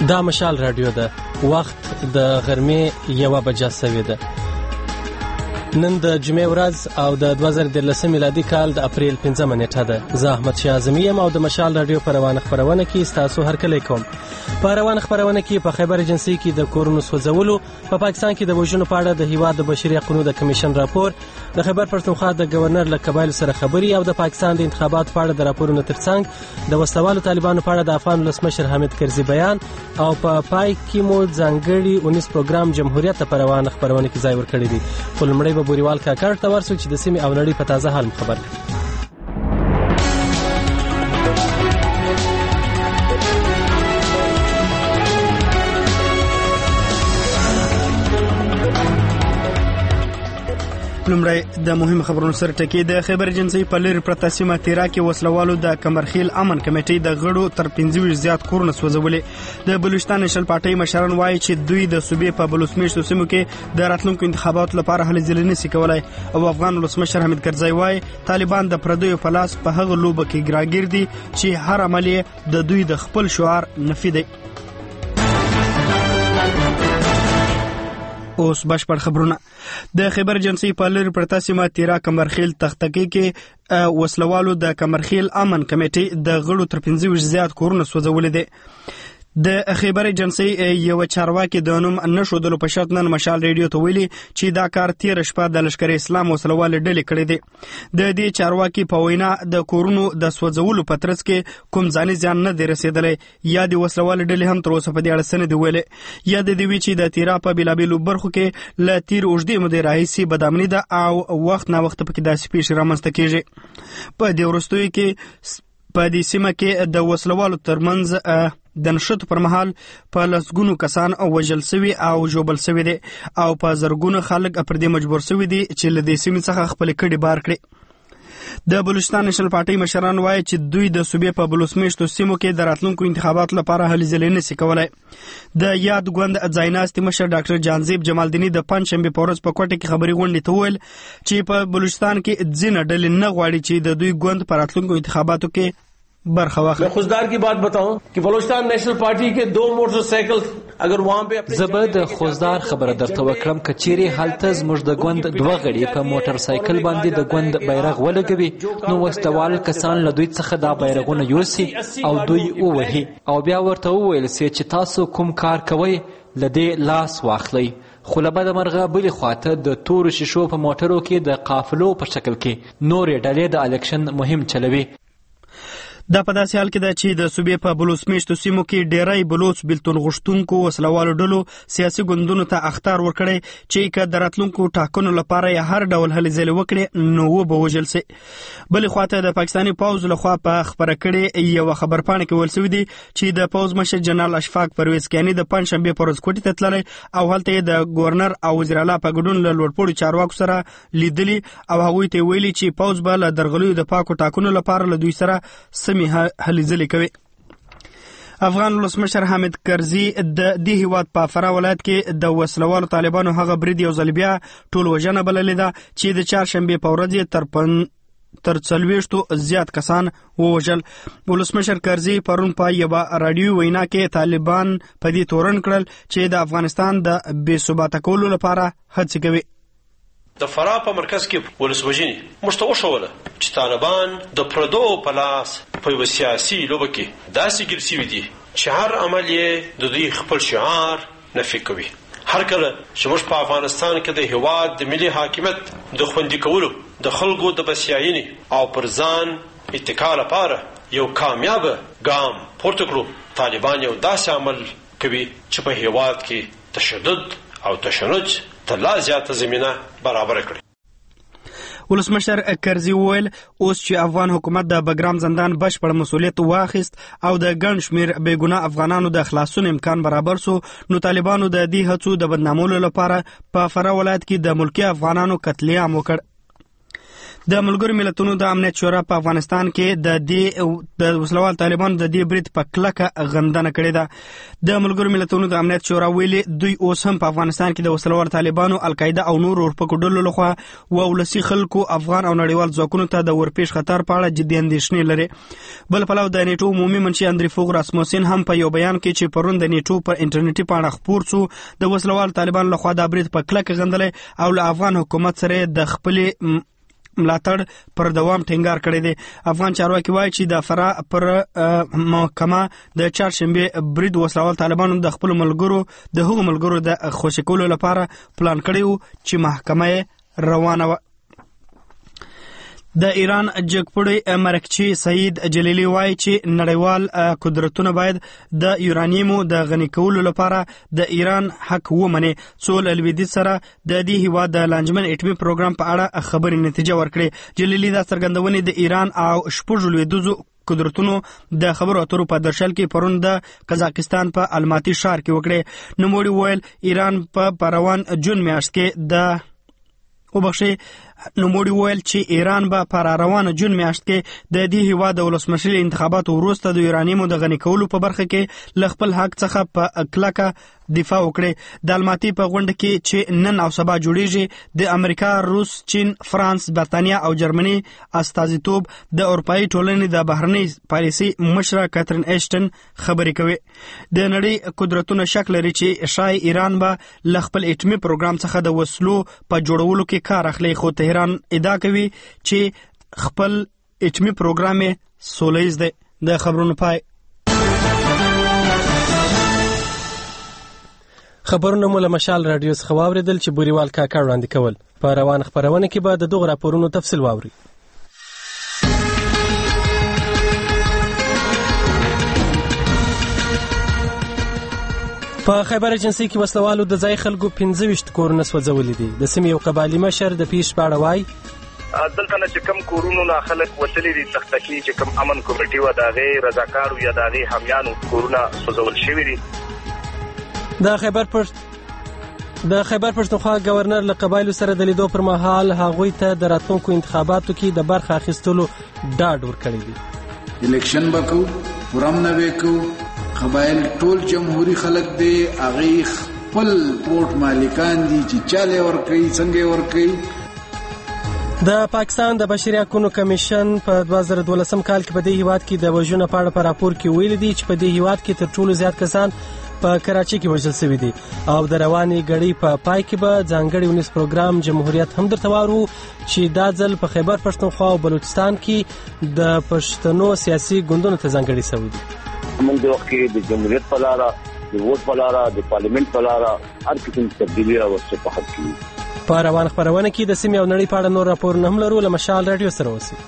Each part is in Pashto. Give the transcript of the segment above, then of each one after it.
دا مشال رادیو ده. وخت د غرمې 1 بجه سوی ده. نن د جمعې ورځ او د 2013 میلادي کال د اپریل 5 نیټه ده. زه احمد شاه اعظمي یم او د مشال رادیو په روانه خبرونه کې تاسو هرکلی کوم. په روانه خبرونه کې په خیبر ایجنسی کې د کورونو سوځولو، په پاکستان کې د وژنو په اړه د هیواد د بشري حقوقو د کمیشن راپور، د خیبر پښتونخوا د گورنر له قبایل سره خبري او د پاکستان د انتخاباتو په اړه د راپورونو ترڅنګ د وسلوالو طالبانو په اړه د افغان ولسمشر حامد کرزي بیان او په پای کې مو ځانګړي 19 پروګرام جمهوریت په روانه خبرونه کې ځای ورکړی دی. فلمړی به بوریوال کاکړ ته ورسو چې د سیمې او نړۍ په تازه حال خبر کړي. لومړی د مهم خبرونو سره ټکی. د خیبر ایجنسی په لری پرته سیمه تیرا کې وسلوالو د کمرخیل امن کمیټې د غړو تر 25 زیات کورونه سوځولې. د بلوچستان نېشنل پارټي مشران وایي چې دوی د صوبې په بلوچستان سیمو کې د راتلونکو انتخاباتو لپاره هلې ځلې نشي کولای او افغان ولسمشر حامد کرزي وایي طالبان د پردیو په لاس په هغه لوبه کې ګراګیر دي چې هر عمل د دوی د خپل شعار نفي دی. اوس بشپړ خبرونه. د خیبر ایجنسی په لری پرته سیمه تیرا کمرخیل تختکی کې وسلوالو د کمرخیل امن کمیټې د غړو تر 25 زیات کورونه سوځولې دي. د خیبر ایجنسی یو چارواکي د نوم نشودلو په شرط نن مشال ریډیو ته ویلي چې دا کار تیر شپه د لشکري اسلام وسلوال ډلې کړې دي. د دې چارواکي په وینا د کورونو د سوځولو په ترڅ کې کوم ځاني زیان نه دی رسیدلی یا د وسلوال ډلې هم تر اوسه په دې اړه څه نه دي ویلي یا د دې وی چې د تیرا په بیلابیلو برخو کې له تیر اوږدې مودې راهیسې بدامني ده او وخت نا وخت پکې داسې پیښې رامنځته کېږي. په دې وروستیو کې په دې سیمه کې د وسلوالو ترمنځ د نښتو پر مهال په لسګونو کسان وژل سوي او ژوبل سوي دي او په زرګونو خلک پر دې مجبور سوي دي چې له دې سیمې څخه خپل کډي بار کړي. د بلوچستان نېشنل پارټي مشران وایي چې دوی د صوبې په بلوچستان سیمو کې د راتلونکو انتخاباتو لپاره هلې ځلې نشي کولای. د یاد ګوند ځایناستي مشر ډاکټر جانزیب جمالدیني د پنځشنبه په ورځ په کوټه کې خبري غونډې ته وویل چې په بلوچستان کې ځینې ډلې نه غواړي چې د دوی ګوند په راتلونکو انتخاباتو کې برخه واخلي. मैं खुशदार की बात बताऊं कि बलूचिस्तान नेशनल पार्टी के 2 मोटरसाइकिल अगर वहां पे زبد خوزدار خبره درته وکړم کچيري حالت زموږ د ګوند دوه غړي په موټر سایکل باندې د ګوند بیرغ ولګوي نو وستوال کسان له دوی څخه دا بیرغونه یوسي او دوی ووهي او بیا ورته وویل چې تاسو کوم کار کوئ لدې لاس واخلئ. خو له بده مرغه بلې خواته د تورو شیشو په موټرو کې د قافلو په شکل کې نورې ډلې د الیکشن مهم چلوي. دا په داسې حال کې ده چې د صوبې په بلوچستان سیمو کې ډېری بلوچ بلتون غوښتونکو وسلوالو ډلو سیاسي ګوندونو ته اخطار ورکړی چې که د راتلونکو ټاکنو لپاره یې هر ډول هلې ځلې وکړي نو وبه وژل سي. بلې خواته د پاکستاني پوځ لخوا په خبره کړې یوه خبرپاڼه کې ویل سوي دي چې د پوځ مشر جنرال اشفاق پرویز کیاني د پنځشنبې په ورځ کوټې ته تللی او هلته یې د گورنر او وزیر اعلی په ګډون له لوړپوړو چارواکو سره لیدلي او هغوی ته ویلي چې پوځ به له درغلیو د پاکو ټاکنو لپاره له دوی سره سمې هلې ځلې کوي. افغان ولسمشر حامد کرزي د دې هیواد په فراه ولایت کې د وسلوالو طالبانو هغه برید یو ځل بیا ټول وژنه بللې ده چې د چهارشنبې په ورځ تر 40 زیات کسان ووژل. ولسمشر کرزي پرون په یوه راډیوي وینا کې طالبان په دې تورن کړل چې د افغانستان د بې ثباته کولو لپاره هڅې کوي. د فراه په مرکز کې ولسوجنی موږ ته وښوله چې طالبان د پردو په لاس په یوه سیاسي لوبه کې داسې ګیر سوي دي چې هر عمل یې د دوی خپل شعار نفي کوي. هر کله چې موږ په افغانستان کې د هیواد د ملي حاکمیت د خوندي کولو د خلکو د بسیاینې او پر ځان اتکا لپاره یو کامیابه ګام پورته کړو طالبان یو داسې عمل کوي چې په هیواد کې تشدد او تشنج ته لا زیاته زمینه برابر کړي. ولسمشر کرزي وویل اوس چې افغان حکومت د بګرام زندان بشپړ مسؤلیت واخیست او د ګڼ شمېر بېګناه افغانانو د خلاصون امکان برابر سو نو طالبانو د دې هڅو د بدنامولو لپاره په فراه ولایت کې د ملکي افغانانو قتل عام وکړ. د ملګرو ملتونو د امنیت شورا په افغانستان کې د وسلوال طالبانو د دې برید په کلکه غندنه کړې ده. د ملګرو ملتونو د امنیت شورا ویلي دوی اوس هم په افغانستان کې د وسلوال طالبانو، القاعده او نور اورپکو ډلو لخوا ولسي خلکو، افغان او نړیوال ځواکونو ته د ورپېښ خطر په اړه جدي اندېښنې لري. بل پلو د نیټو عمومي منشي اندریفوغ راسموسین هم په یو بیان کې چې پرون د نیټو پر انټرنیټي پاڼه خپور شو د وسلوال طالبانو لخوا د برید په کلکه غندلی او له افغان حکومت سره د خپلې ملاتړ پر دوام ټینګار کړی دی. افغان چارواکي وایي چې د فراه پر محکمه د چهارشنبې برید وسلوال طالبانو د خپلو ملګرو د هغو ملګرو د خوشي کولو لپاره پلان کړی و چې محکمه یې روانه وه. د ایران جګپوړی مرکچی سعید جلیلی وایي چې نړیوال قدرتونه باید د یورانیمو د غني کولو لپاره د ایران حق ومني څو له لویدیځ سره د دې هیواد د لانجمن اټومي پروګرام په اړه خبرې نتیجه ورکړي. جلیلی دا څرګندونې د ایران او شپږ لویدیځو قدرتونو د خبرو اترو په درشل کې پرون د قزاقستان په الماتي ښار کې وکړي. نوموړي ویل ایران په روان جون میاشت کې نوموړي ویل چې ایران به په روانه جون میاشت کې د دې هیواد د ولسمشري انتخاباتو وروسته د یورانیمو د غني کولو په برخه کې له خپل حق څخه په کلکه دفاع وکړي. د الماتي په غونډه کې چې نن او سبا جوړیږي د امریکا، روس، چین، فرانس، برتانیا او جرمني استازیتوب د اروپایي ټولنې د بهرنۍ پالیسي مشره کاترین ایشټن خبرې کوي. د نړۍ قدرتونه شک لري چې شاید ایران به له خپل اټومي پروګرام څخه د وسلو په جوړولو کې کار اخلي، خو تهران ادعا کوي چې خپل اټومي پروګرام یې سولیز دی. د خبرونو پای. خبرونه مو له مشال رادیو څخه واوریدل چې بوریوال کاکا وړاندې کول. په روان خبرونه کې به د دغو راپورونو تفصیل واوري. په خیبر ایجنسي کې وسلوالو د ځای خلکو 25 کورونه سوځولي دي. د سیمې یو قبایلي مشر د پیښ په اړه وایي دلته نه چې کم کورونو نه خلک وتلي دي تختکی چې کم امن کمیټي و د هغې رضاکارو یا د هغې حامیانو کورونه سوځول شوي دي. د خیبر پښتونخوا گورنر له قبایلو سره د لیدو پر مهال هغوی ته د راتلونکو انتخاباتو کې د برخه اخیستلو ډاډ ورکړی دی. الیکشن وکړو، پرم نه وکړو، قبایل ټول جمهوریت خلک دی، هغوی خپل ووټ مالکان دي چې چاله ورکوي څنګه ورکوي. د پاکستان د بشري حقوقو کمیشن په 2012 کال کې په دې هیواد کې د وژنو په اړه په راپور کې ویلي دي چې په دې هیواد کې تر ټولو زیات کسان په کراچۍ کې وژل شوي دي او د روانې ګړۍ په پای کې به ځانګړی ونیس پروګرام جمهوریت هم درته وارو چې دا ځل په خیبر پښتونخوا او بلوچستان کې د پښتنو سیاسي ګوندونو ته ځانګړي شوي دي. موږ د وخت کې د جمهوریت په لاره، د ووټ په لاره، د پارلیمنت په لاره هر قسم تبدیلي راوستل په حق کې. په روان خبرونه کې د سیمې او نړۍ په اړه نور راپورونه هم لرو. له مشال رادیو سره اوسئ.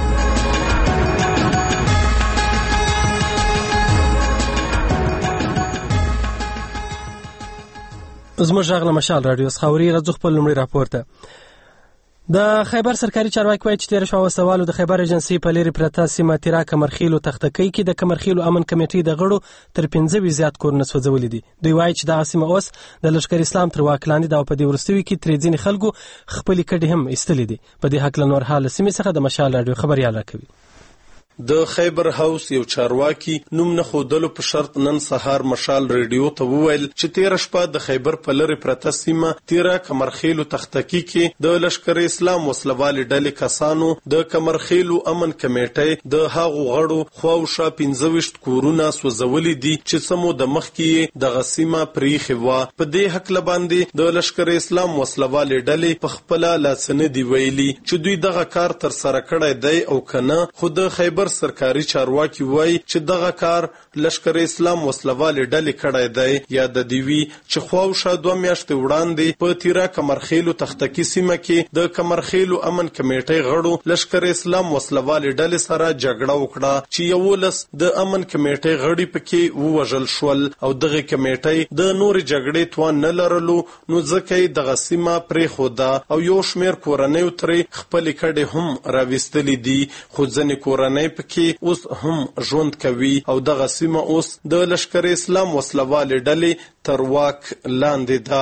زموږ غږ له مشال رادیو څخه اوري. راځو خپل لومړی راپور ته. د خیبر سرکاري چارواکي وایي چې تېره شپه وسلوالو د خیبر ایجنسي په لرې پرته سیمه تیرا کمرخیلو تختکی کې د کمرخیلو امن کمیټې د غړو تر 15 زیات کورونه سوځولي دي. دوی وایي چې دغه سیمه اوس د لښکر اسلام تر واک لاندې ده او په دې وروستیو کې ترې ځینې خلکو خپلې کډې هم ایستلې دي. په دې هکله نور حال سیمې څخه د مشال رادیو خبریال راکوي. د خیبر هاوس یو چارواکي نوم نه خودلو په شرط نن سهار مشال ریډیو ته وویل چې تیر شپه د خیبر په لری پرته سیمه تیرا کمرخیلو تختکی کې د لشکر اسلام وسلوال ډلې کسانو د کمرخیلو امن کمیټې د هغو غړو خواوشا 15 کورونه سوځولي دي چې سمو د مخ کې د غسیمه پریخي وا. په دې حق لباندې د لشکر اسلام وسلوال ډلې په خپل لاسنه دی ویلي چې دوی دغه کار تر سره کړی دی او کنه خود خیبر سرکاري چارواکي وایي چې دغه کار لشکر اسلام وسلوال ډلې کړی دی یا د دیوی چې خواوشا 2 میاشتې وړاندې په تیرا کمرخیلو تختکی سیمه کې د کمرخیلو امن کمیټې غړو لشکر اسلام وسلوال ډلې سره جګړه وکړه چې 11 د امن کمیټې غړي پکې ووژل شول او دغه کمیټې د نور جګړې توان نه لرلو نو ځکه دغه سیمه پرې خوده او یو شمیر کورنۍ ترې خپل کډې هم راوستلې دي. خو ځنې کورنۍ پکې اوس هم ژوند کوي او دغه سیمه اوس د لشکر اسلام وسلوال ډلې تر واک لاندې ده.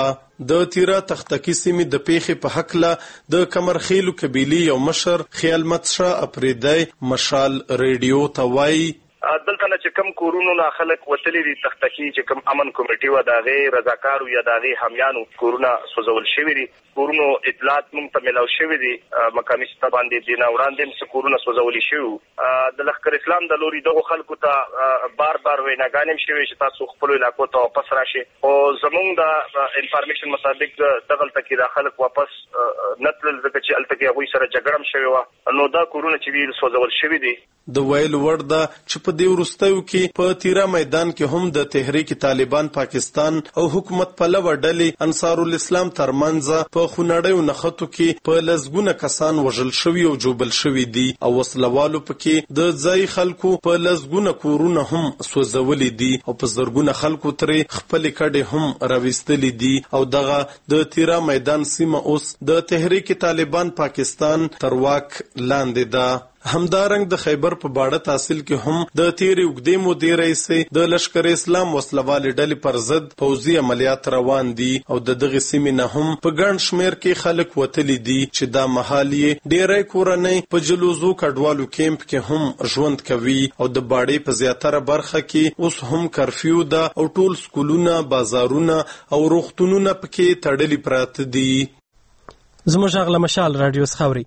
د تیرا تختکی سیمې د پیښې په حقله د کمرخیلو قبیلې یو مشر خیال متشا اپریدی مشال ریډیو ته وایي دلته نه چې کم کورونو نه خلک وتلي دي تختکی چې کم امن کمیټي و داغه رضاکارو یا داغه حامیانو کورونه سوزول شوی دي کورونو اطلاعات مونږ ته ملاو شوی دي مقامي ستا باندې دینه وړاندې چې کورونه سوزول شوی د لښکر اسلام د لوري دغه خلکو ته بار ویناګانې شوی چې تاسو خپل علاقو ته واپس راشي او زمونږ د انفارمیشن مطابق دغه تکي د خلک واپس نتل ځکه چې التکي هغه سره جګړم شوی و نو دا کورونه چې ویل سوزول شوی دي د ویل ورده چې په دې ورستیو کې په تیرا میدان کې هم د تحریک طالبان پاکستان او حکومت پلوه ډلې انصار الاسلام ترمنځ په خونړیو نښتو کې په لزګونه کسان وژل شوي او جوبل شوي دي او وسلوالو پکې د ځای خلکو په لزګونه کورونه هم سوځولي دي او په زرګونه خلکو ترې خپل کډې هم راوستلي دي او دغه د تیرا میدان سیمه اوس د تحریک طالبان پاکستان تر واک لاندې ده همدارنګ د خیبر په باړه تحصیل کې هم د تیرې اوږدې مودې راهیسې د لښکر اسلام وسلوالې ډلې پر ضد پوځي عملیات روان دي او د دغه سیمې نه هم په ګڼ شمېر کې خلک وتلي دي چې دا مهال یې ډېری کورنۍ په جلوزو کډوالو کیمپ کې هم ژوند کوي او د باړې په زیاتره برخه کې اوس هم کرفیو ده او ټول سکولونه بازارونه او روغتونونه پکې تړلي پراته دي. زموږ غږ له مشال رادیو څخه اورئ.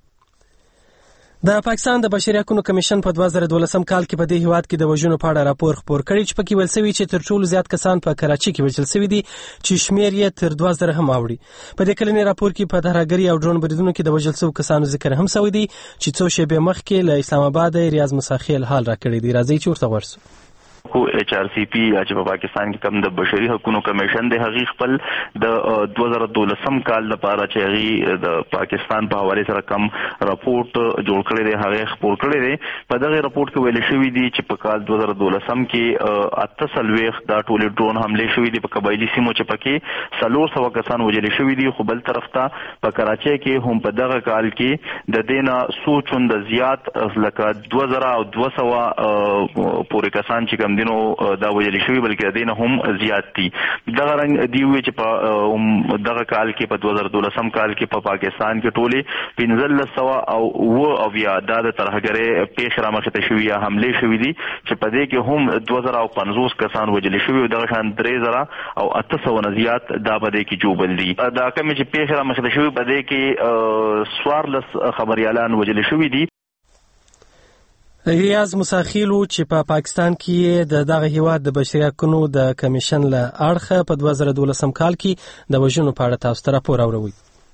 د پاکستان د بشري حقوقو کمیشن په 2012 کال کې په دې هیواد کې د وژنو په اړه راپور خپور کړی چې پکې ویل شوی چې تر ټولو زیات کسان په کراچي کې وژل شوي دي چې شمیر یې تر 2000 هم اوړي. په دې کلنی راپور کې په تهرانګري او ډرون بریدونو کې د وژل شوو کسانو ذکر هم شوی دی چې څو شېبې مخکې له اسلام آباد ریاض مساخیل حال را کړی دی. راځي چې ورته ورسو. کو HRCP چې په پاکستان کې کوم د بشري حقوقو کمیشن د هغې خپل د 2012 کال لپاره چې هغې د پاکستان په حواله سره کوم راپورټ جوړ کړی دی هغه خپور کړی دی. په دغه راپورټ کې ویل شوی دی چې په کال 2012 کې 48 د ټولې ډرون حملې شوې دي په قبایلی سیمو چې پکې 400 کسان وژل شوي دي خو بل طرف ته په کراچۍ کې هم په دغه کال کې د دینه سوچون د زیات لکه 2000 او 200 پورې کسان چې دینو دا ویل شوی بلکې دینه هم زیات دي. دغه رنګ دی وی چې په دغه کال کې په 2012 کال کې په پاکستان کې ټولې 1500 او بیا د ترهګرۍ پیښ رامخته شوی یا حمله شوی دي چې په دې کې هم 2050 کسان وژل شوی او دغه شان 3000 او 800 نه زیات دا په دې کې جوبل دي. دا کوم چې پیښ رامخته شوی په دې کې سوارلس خبريالان وژل شوی دي. ریاض مساخیلو چې په پاکستان کې د دغه هیواد د بشري حقوقو د کمیشن له اړخه په 2012 کال کې د وژنو په اړه تاسو ته راپور اوروي.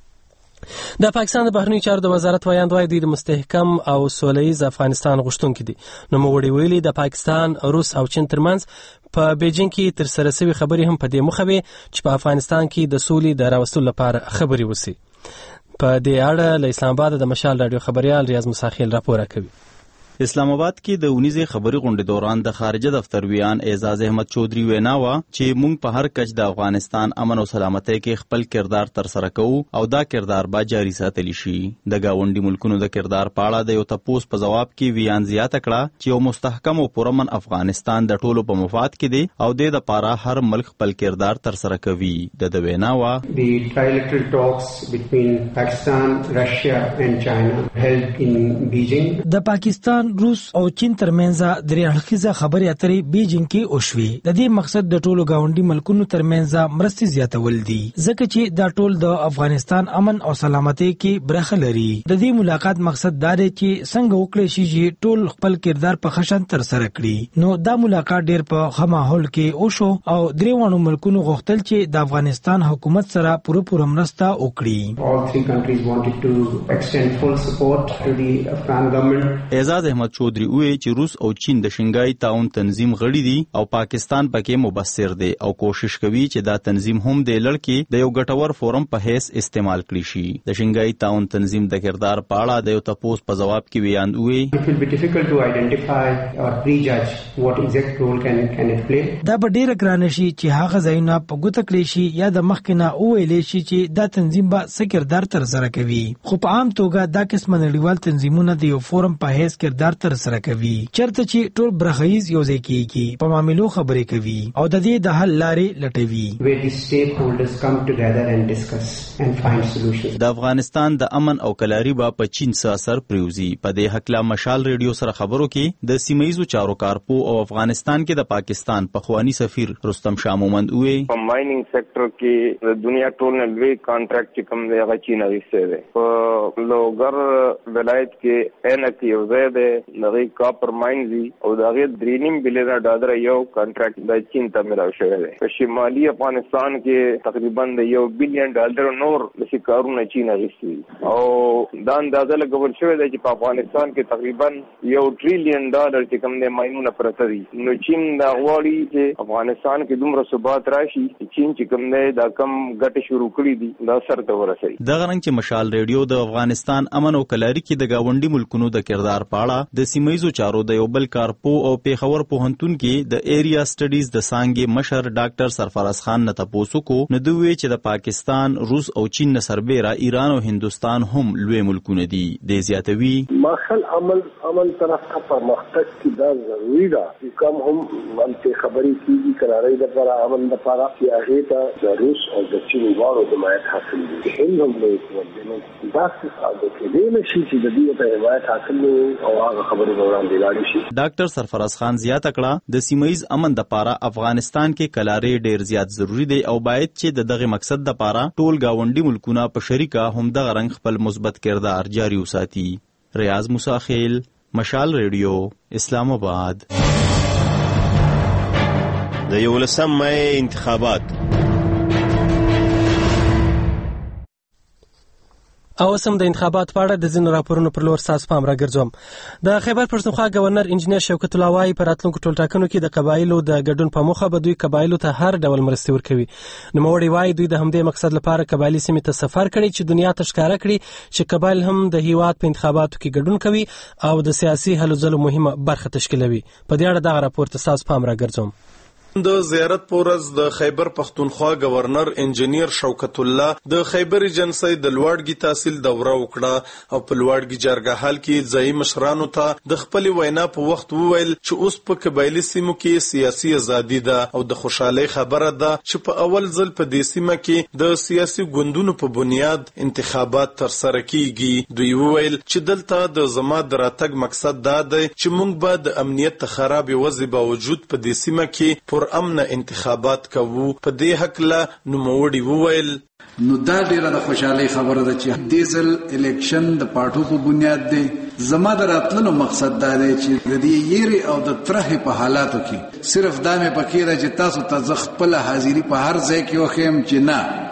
د پاکستان د بهرنیو چارو د وزارت وایاند وايي د مستحکم او سولهییز افغانستان غوښتونکي دي. نو موږ ویلي د پاکستان، روس او چین ترمنځ په بیجینګ کې تر سره شوی خبرې هم په دې مخه وي چې په افغانستان کې د سولې د راوستلو لپاره خبرې وسی. په دې اړه له اسلام آباد د مشال رادیو خبريال ریاض مساخیل راپور کوي. اسلام آباد کې د اونیزه خبري غونډې دوران د خارجه دفتر ویان اعزاز احمد چودري وینا وا چې موږ په هر کچ د افغانستان امن او سلامتۍ کې خپل کردار تر سره کوو او دا کردار به جاري ساتلی شي. د گاونډي ملکونو د کردار پاړه د یو تپوس په جواب کې ویان زیاته کړه چې یو مستحکم او پرامن افغانستان د ټولو په مفاد کې دی او د لپاره هر ملک خپل کردار تر سره کوي. د وینا وا The trilateral talks between Pakistan, Russia and China held in Beijing. د پاکستان، روس او چین ترمنځ درې اړخیزه خبرې اترې بیجینګ کې وشوي. د دې مقصد د ټولو گاونډي ملکونو ترمنځ مرستې زیاتول دي ځکه چې دا ټول د افغانستان امن او سلامتۍ کې برخه لري. د دې ملاقات مقصد دا دی چې څنګه وکړي شي چې ټول خپل کردار په خشن تر سره کړي. نو دا ملاقات ډېر په ښه ماحول کې وشو او دریوانو ملکونو غوښتل چې د افغانستان حکومت سره پوره مرسته وکړي. All three countries wanted to extend full support to the Afghan government. اعزاز احمد چودري وی چې روس او چین د شنګای تعاون تنظیم غړي دي او پاکستان پکې مبصر دی او کوشش کوي چې دا تنظیم هم د لړکې د یو ګټور فورم په حیث استعمال کړي شي. د شنګای تعاون تنظیم د کردار په اړه د یو تپوس په جواب کې ویان وی It will be difficult to identify or prejudge what exact role can it play. دا به ډېر ګران شي چې هغه ځایونه په ګوته کړی شي یا د مخکنه وویل شي چې دا تنظیم به څه کردار تر سره کوي. خو په عام توګه دا قسم نړیوال تنظیمونه د یو فورم په حیث کردار کردار تر سره کوي چرته چې ټول برخیز یو ځای کیږي په معاملو خبرې کوي او د دې د حل لارې لټوي where the stakeholders come together and discuss and find solutions. د افغانستان د امن او کلاري با په چین سره اثر پریوزي په دې حق لا مشال ریډیو سره خبرو کې د سیمایزو چارو کارپو او افغانستان کې د پاکستان پخوانی سفیر رستم شاه مومند وې په مایننګ سېکټر کې د دنیا ټول نه لوی کانټراکټ کوم دی هغه چین غوښته دی په لوګر ولایت کې انک یو ځای دی دغه کاپر ماین دی او دغه $3.5 بلین یو کانټراکټ د چین ته ملاو شوی دی په شمالي افغانستان کې تقریبا $1 بلین نور د کارونه چین غوښتي او دا اندازه لګول شوی دی چې په افغانستان کې تقریبا $1 ټریلیون چې کوم دی ماینونه پرته دي نو چین دا غواړي چې افغانستان کې دومره ثبات راشي چین چې کوم دی دا کم ګټه شروع کړې دي دا سر ته ورسوي دغه رنګ چې مشال ریډیو د افغانستان امن او کلاري کې د گاونډي ملکونو د کردار پاړه د سیمایزو چارو د یو بل کارپو او پیښور پوهنتون کې د ایریا سټډیز د سانګې مشر ډاکټر سرفراز خان نه تاسو کو نو دوی چې د پاکستان روس او چین نه سربېره ایران او هندستان هم لوی ملکونه دي د زیاتوي ماخل عمل طرف ته پرمختګ کی دا ضروری ده چې کوم هم منځ خبرې کیږي قرارې د پر عمل لپاره چې هغه ته د روس او د چین غواړو د حمایت حاصل دي هند هم له کوم دا څه د دې نشي چې د دې ته حمایت حاصل او هغه خبرې وړاندې لاړې شي ډاکټر سرفراز خان زیات کړه د سیمایز امن د پاره افغانستان کې کلارې ډیر زیات ضروری دی او باید چې دغه مقصد د پاره ټول گاونډي ملکونه په شریکه هم دغه رنګ خپل مثبت کردار جاری وساتي ریاض موسی خیل مشال ریډیو اسلام آباد د 11 مې انتخابات او سم د انتخابات په اړه د ځینو راپورونو پر لور ساس پام راګرځوم د خیبر پښتونخوا گورنر انجنیر شوکت الله وایي په راتلونکو ټولټاکنو کې د قبایلو د ګډون په موخه به دوی قبایلو ته هر ډول مرستې ورکوي نوموړی وایي دوی د همدې مقصد لپاره قبایلي سیمې ته سفر کړی چې دنیا ته ښکاره کړي چې قبایل هم د هیواد په انتخاباتو کې ګډون کوي او د سیاسي هلو ځلو مهمه برخه تشکیلوي په دې اړه دغه راپور ته ساس پام راګرځوم د زیارت پورز د خیبر پختونخوا گورنر انجنیر شوکت الله د خیبر ایجنسی د لوړګي تحصیل دوره وکړه او په لوړګي جرګه حال کې ځای مشرانو ته د خپل وینا په وخت وویل چې اوس په قبایلی سیمو کې سیاسي ازادي ده او د خوشحالي خبره ده چې په اول ځل په دې سیمه کې د سیاسي ګوندونو په بنیاد انتخابات تر سره کیږي دوی وویل چې دلته د زما د راتګ مقصد دا دی چې موږ به د امنیت خراب وضع باوجود په دې سیمه کې امن انتخابات کوو په دې حق لا نوموړي وویل نو دا ډیره د خوشحالي خبره ده چې دیزل الیکشن د پارټو په بنیاد دی زما د راتللو مقصد دا دی چې د دې یری او د طرح په حالاتو کې صرف دا مې پکې ده چې تاسو ته خپل حاضری په هر ځای کې وخیم چې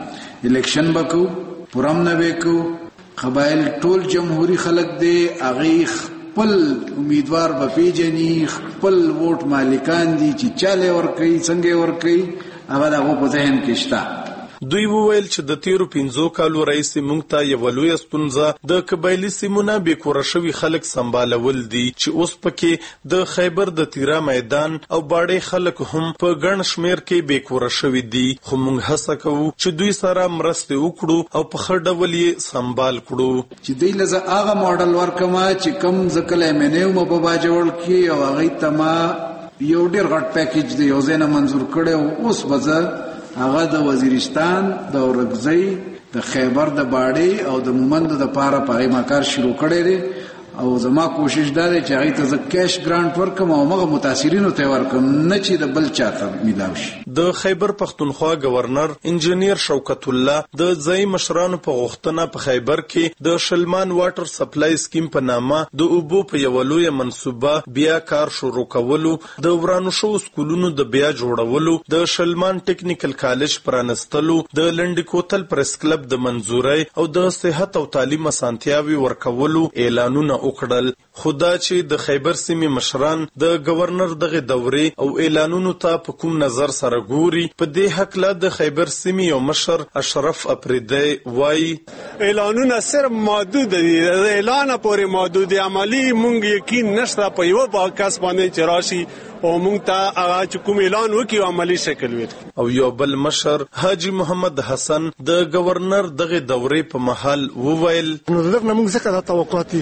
نه الیکشن وکړو پرم نه وکړو قبایل ټول جمهوریت خلک دی اغه خپل امیدوار به پیجنی خپل ووټ مالکان دي چې چاله ور کوي څنګه ور کوي هغه دغه په ذهن کې شته دوی وویل چې د تیرو 15 کالو رئیس مونږ ته یو لوی ستونزه د قبایلی سیمونه به کور شوی خلک سمبالول دي چې اوس پکې د خیبر د تیرا میدان او باړې خلک هم په ګڼ شمیر کې به کور شوی دي خو موږ هڅه کوو چې دوی سره مرسته وکړو او په خړ ډول یې سمبال کړو چې دوی لزه هغه ماډل ورکما چې کم ځکه مې نه په باجوړ کې او هغه تما یو ډیر غټ پیکیج دی یو ځنه منزور کړو اوس وځه هغه د وزیرستان د اورګزی د خیبر د باړې او د مومند د پاره په مکار شروع کړي دي او زما کوشش دا دی چې هغه ته ز کیش ګرانټ ورکم او هغه متاثرینو ته ورکم نه چې د بل چاته میلاو شي د خیبر پختونخوا گورنر انجنیر شوکت الله د ځای مشرانو په غوښتنه په خیبر کې د شلمان واټر سپلای سکیم په نامه د اوبو په یو لوی منصوبه بیا کار شروع کولو د ورانو شو سکولونو د بیا جوړولو د شلمان ټیکنیکل کالج پرانستلو د لنډکوتل پریس کلب د منزوري او د صحت او تعلیم اسانتیاوي ورکولو اعلانونه وکړل خدا چې د خیبر سیمې مشران د گورنر دغه دورې او اعلانونو ته په کوم نظر سره ګوري په دې حق لا د خیبر سیمې او مشر اشرف اپریدی وای اعلانونه صرف محدود دي د اعلان پورې محدود عملی مونږ یقین نشته په یو کس باندې چې راشي او مونږ ته هغه چې کوم اعلان وکي عملی شکل وکړي او یو بل مشر حاجی محمد حسن د گورنر دغه دورې په محل وویل نو دغه موږ څنګه توقعاتي چې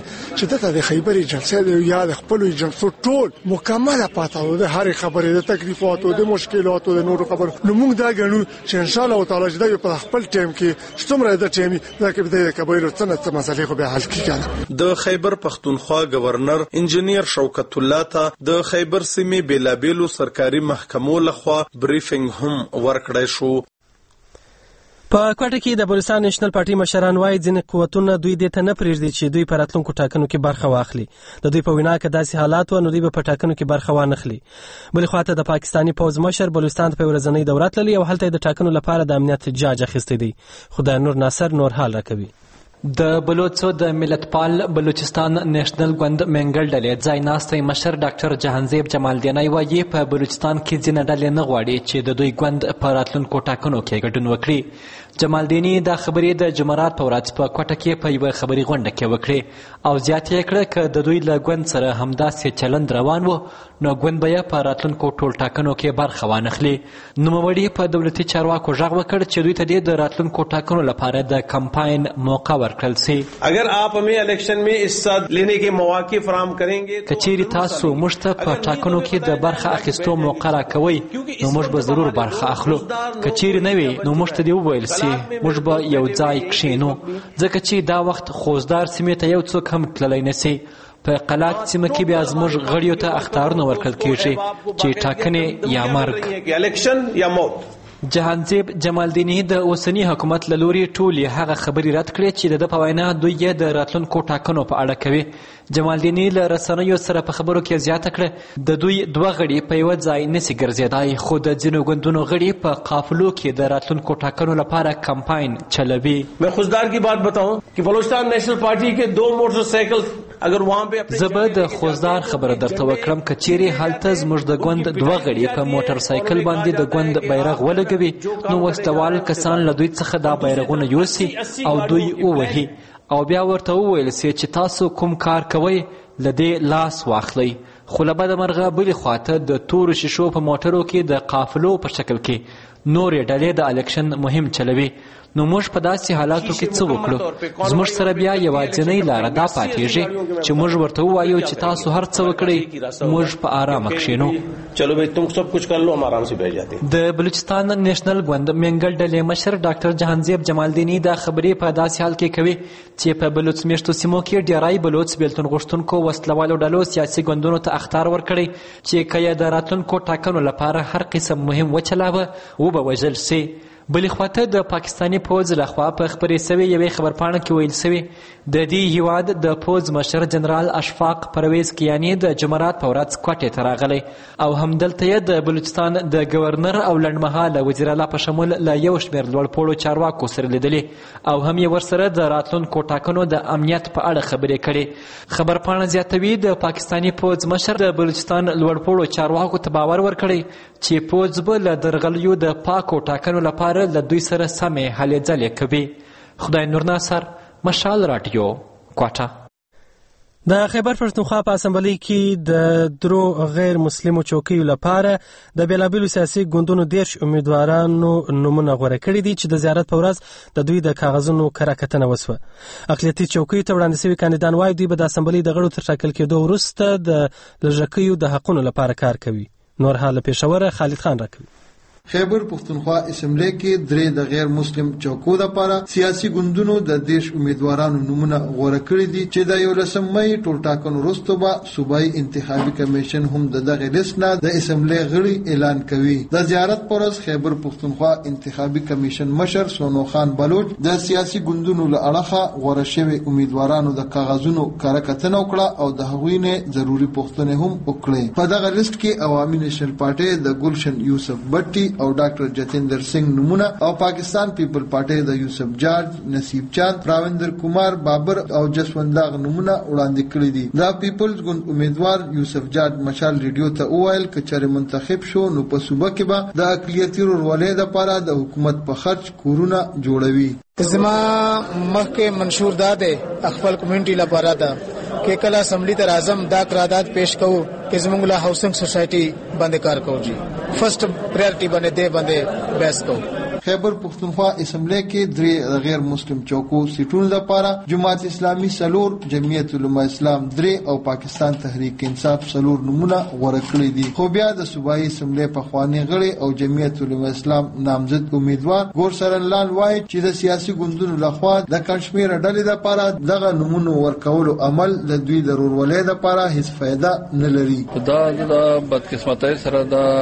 چې دته د خیبري جلسې د یا د خپل جلسو ټول مکمله پاتاو د هر خبرې د تکلیفاتو د مشکلاتو د نورو خبرو نو موږ دا ګڼو چې ان شاء الله تعالی چې په خپل ټیم کې څومره د ټیمي دا کې د کبایرو څنګه مسلې خو به حل کیږي. د خیبر پختونخوا گورنر انجینیر شوکت الله ته د خیبر سیمې بیلابیلو سرکاري محکمو لخوا بریفینګ هم ورکړی شو. په کوټه کې د بلوچستان نېشنل پارټي مشران وايي ځینې قوتونه دوی دې ته نه پرېږدي چې دوی په راتلونکو ټاکنو کې برخه واخلي. د دوی په وینا کې داسې حالات و نو دوی به په ټاکنو کې برخه وانخلي. بلې خواته د پاکستاني پوځ مشر بلوچستان ته په ورځنۍ دوره تللی او هلته د ټاکنو لپاره د امنیت جاج اخیستی دی. خدای نور ناصر نور حال راکوي. د بلوچو د ملتپال بلوچستان نېشنل ګوند منګل ډلې ځای ناستي مشر ډاکټر جهانزیب جمالدیني وايي په بلوچستان کې ځینې ډلې نه غواړي چې د دوی ګوند په راتلونکو ټاکنو کې ګډون وکړي. جمالدیني دا خبرې د جمعرات په ورځ په کوټه کې په یوه خبري غونډه کې وکړې او زیاته یې کړه که د دوی له ګوند سره همداسې چلند روان و نو ګوند به یې په راتلونکو ټول ټاکنو کې برخه وانخلي. نوموړي په دولتي چارواکو غږ وکړ چې دوی ته د راتلونکو ټاکنو لپاره د کمپاین موقع ورکړل سي. اگر آپ हमें الیکشن में حصہ لینے के مواقع فراہم کریں گے کچېری تاسو موږ ته په ټاکنو کې د برخه اخیستو موقع راکوي نو موږ به ضرور برخه اخلو. کچېری نه وي نو موږ ته دی وویل سي موږ به یو ځای کښینو ځکه چې دا وخت خوزدار سیمې ته یو څوک هم تللی نسي. په قلات سیمه کې بیا زموږ غړیو ته اختیارونه ورکړل کېږي چې ټاکنې یا مرګ الیکشن یا موت. جهانزیب جمالدیني د اوسنی حکومت له لوري ټولې هغه خبرې رد کړې چې د په وینا دوی یې د راتلونکو ټاکنو په اړه کوي. جمالدیني له رسنیو سره په خبرو کې زیاته کړه د دوی دوه غړي په یوه ځای نسي ګرځېدای خو د ځینو ګوندونو غړي په قافلو کې د راتلونکو ټاکنو لپاره کمپاین چلوي. मैं खुशदार की बात बताऊं कि Balochistan national party के 2 मोटरसाइकिल اگر وहाँ पे زه به د خوزدار خبره درته وکړم که چیرې هلته زموږ د ګوند دوه غړي په موټر سایکل باندې د ګوند بیرغ ولګوي نو وسلوال کسان له دوی څخه دا بیرغونه یوسي او دوی ووهي او بیا ورته وویل سي چې تاسو کوم کار کوئ له دې لاس واخلئ. خو له بده مرغه بلې خواته د تورو شیشو په موټرو کې د قافلو په شکل کې نورې ډلې د الیکشن مهم چلوي. نو موږ په داسې حالاتو کې څه وکړو؟ زموږ سره بیا یوازینۍ لاره دا پاتېږي چې موږ ورته ووایو چې تاسو هر څه وکړئ موږ په آرامه کښېنو. چلو بھائی تم سب کچھ کر لو ہم آرام سے بیٹھ جاتے ہیں. د بلوچستان نېشنل ګوند منګل ډلې مشر ډاکټر جهانزیب جمالدیني دا خبرې په داسې حال کې کوي چې په بلوچ میشتو سیمو کې ډیری بلوچ بیلتون غوښتونکو وسلوالو ډلو سیاسي ګوندونو ته اخطار ورکړی چې که یې د راتلونکو ټاکنو لپاره هر قسم مهم وچلاوه وبه وژل سي. بلې خواته د پاکستاني پوځ لخوا په خبرې سوې یوې خبرپاڼه کې ویل سوي د دې هیواد د پوځ مشر جنرال اشفاق پرویز کیانی د جمعرات په ورځ کوټې ته راغلی او همدلته یې د بلوچستان د گورنر او لنډمهاله وزیر اعلی په شمول له یو شمېر لوړپوړو چارواکو سره لیدلي او هم یې ورسره د راتلونکو ټاکنو د امنیت په اړه خبرې کړې. خبرپاڼه زیاتوي د پاکستاني پوځ مشر د بلوچستان لوړپوړو چارواکو ته باور ورکړی چې پوځ به له درغلیو د پاکو ټاکنو لپاره له دوی سره سمې هلې ځلې کوي. خدای نور ناصر مشال رادیو کوټه. د خیبر پښتونخوا په اسمبلی کې د درو غیر مسلمو چوکیو لپاره د بیلابیلو سیاسي ګوندونو 10 امیدوارانو نومونه غوره کړي دي چې د زیارت په ورځ د دوی د کاغذونو کره کتنه وسوه. اقلیتي چوکیو ته وړاندې شوي کاندیدان وايي دوی به د اسمبلی د غړو تر ټاکل کېدو وروسته د لږکیو د حقونو لپاره کار کوي. نور حال پېښور خالد خان راکوي. خیبر پختونخوا اسمبلی کې درې د غیر مسلم چوکو لپاره سیاسي ګوندونو د 10 امیدوارانو نومونه غوره کړي دي چې د 11 مې ټول ټاکنو وروسته به صوبایي انتخابي کمیشن هم دغه لیست نه د اسمبلی غړي اعلان کوي. د زیارت پر ورځ خیبر پختونخوا انتخابي کمیشن مشر سونو خان بلوچ د سیاسي ګوندونو له اړخه غوره شوي امیدوارانو د کاغذونو کره کتنه وکړه او د هغوی نه ضروري پوښتنې هم وکړې. په دغه لیست کې عوامي نېشنل پارټي د ګلشن یوسف بټي او ډاکټر جتیندر سنگ نمونه او پاکستان پیپل پارټي د یوسف جارج، نصیب چاند، راوندر کمار بابر او جسونداغ نمونه وړاندې کړي دي. دا پیپلز ګوند امیدوار یوسف جارج مشال ریډیو ته وویل چې چېرې منتخب شو نو په صوبه کې به د اقلیتي ورولۍ لپاره د حکومت په خرچ کورونه جوړوي. زما مخکې منشور داده خپل کمیونټي لپاره ده کې کله اسمبلی ته راځم دا قرارداد پیش کوو چې زموږ له هاوسنګ سوسایټي باندې کار کوو. جی فرست پرایورټي باندې دې باندې بیس کوو. خیبر پښتونخوا اسمبلی کې 3 غیر مسلم چوکو سیټونو لپاره جماعت اسلامي 4، جمعیت علماء اسلام 3 او پاکستان تحریک انصاف 4 نمونه غوړه کړی دي. خو بیا د صوبایي اسمبلی پخوانی غړي او جمعیت علماء اسلام نامزد امیدوار ګورسرن لال وایي چې د سیاسي ګوندونو لخوا د کشمیر ډلې لپاره دغه نمونه ورکولو عمل د دوی د ورولې لپاره هیڅ فائدہ نه لري. دا د بدقسمتۍ سره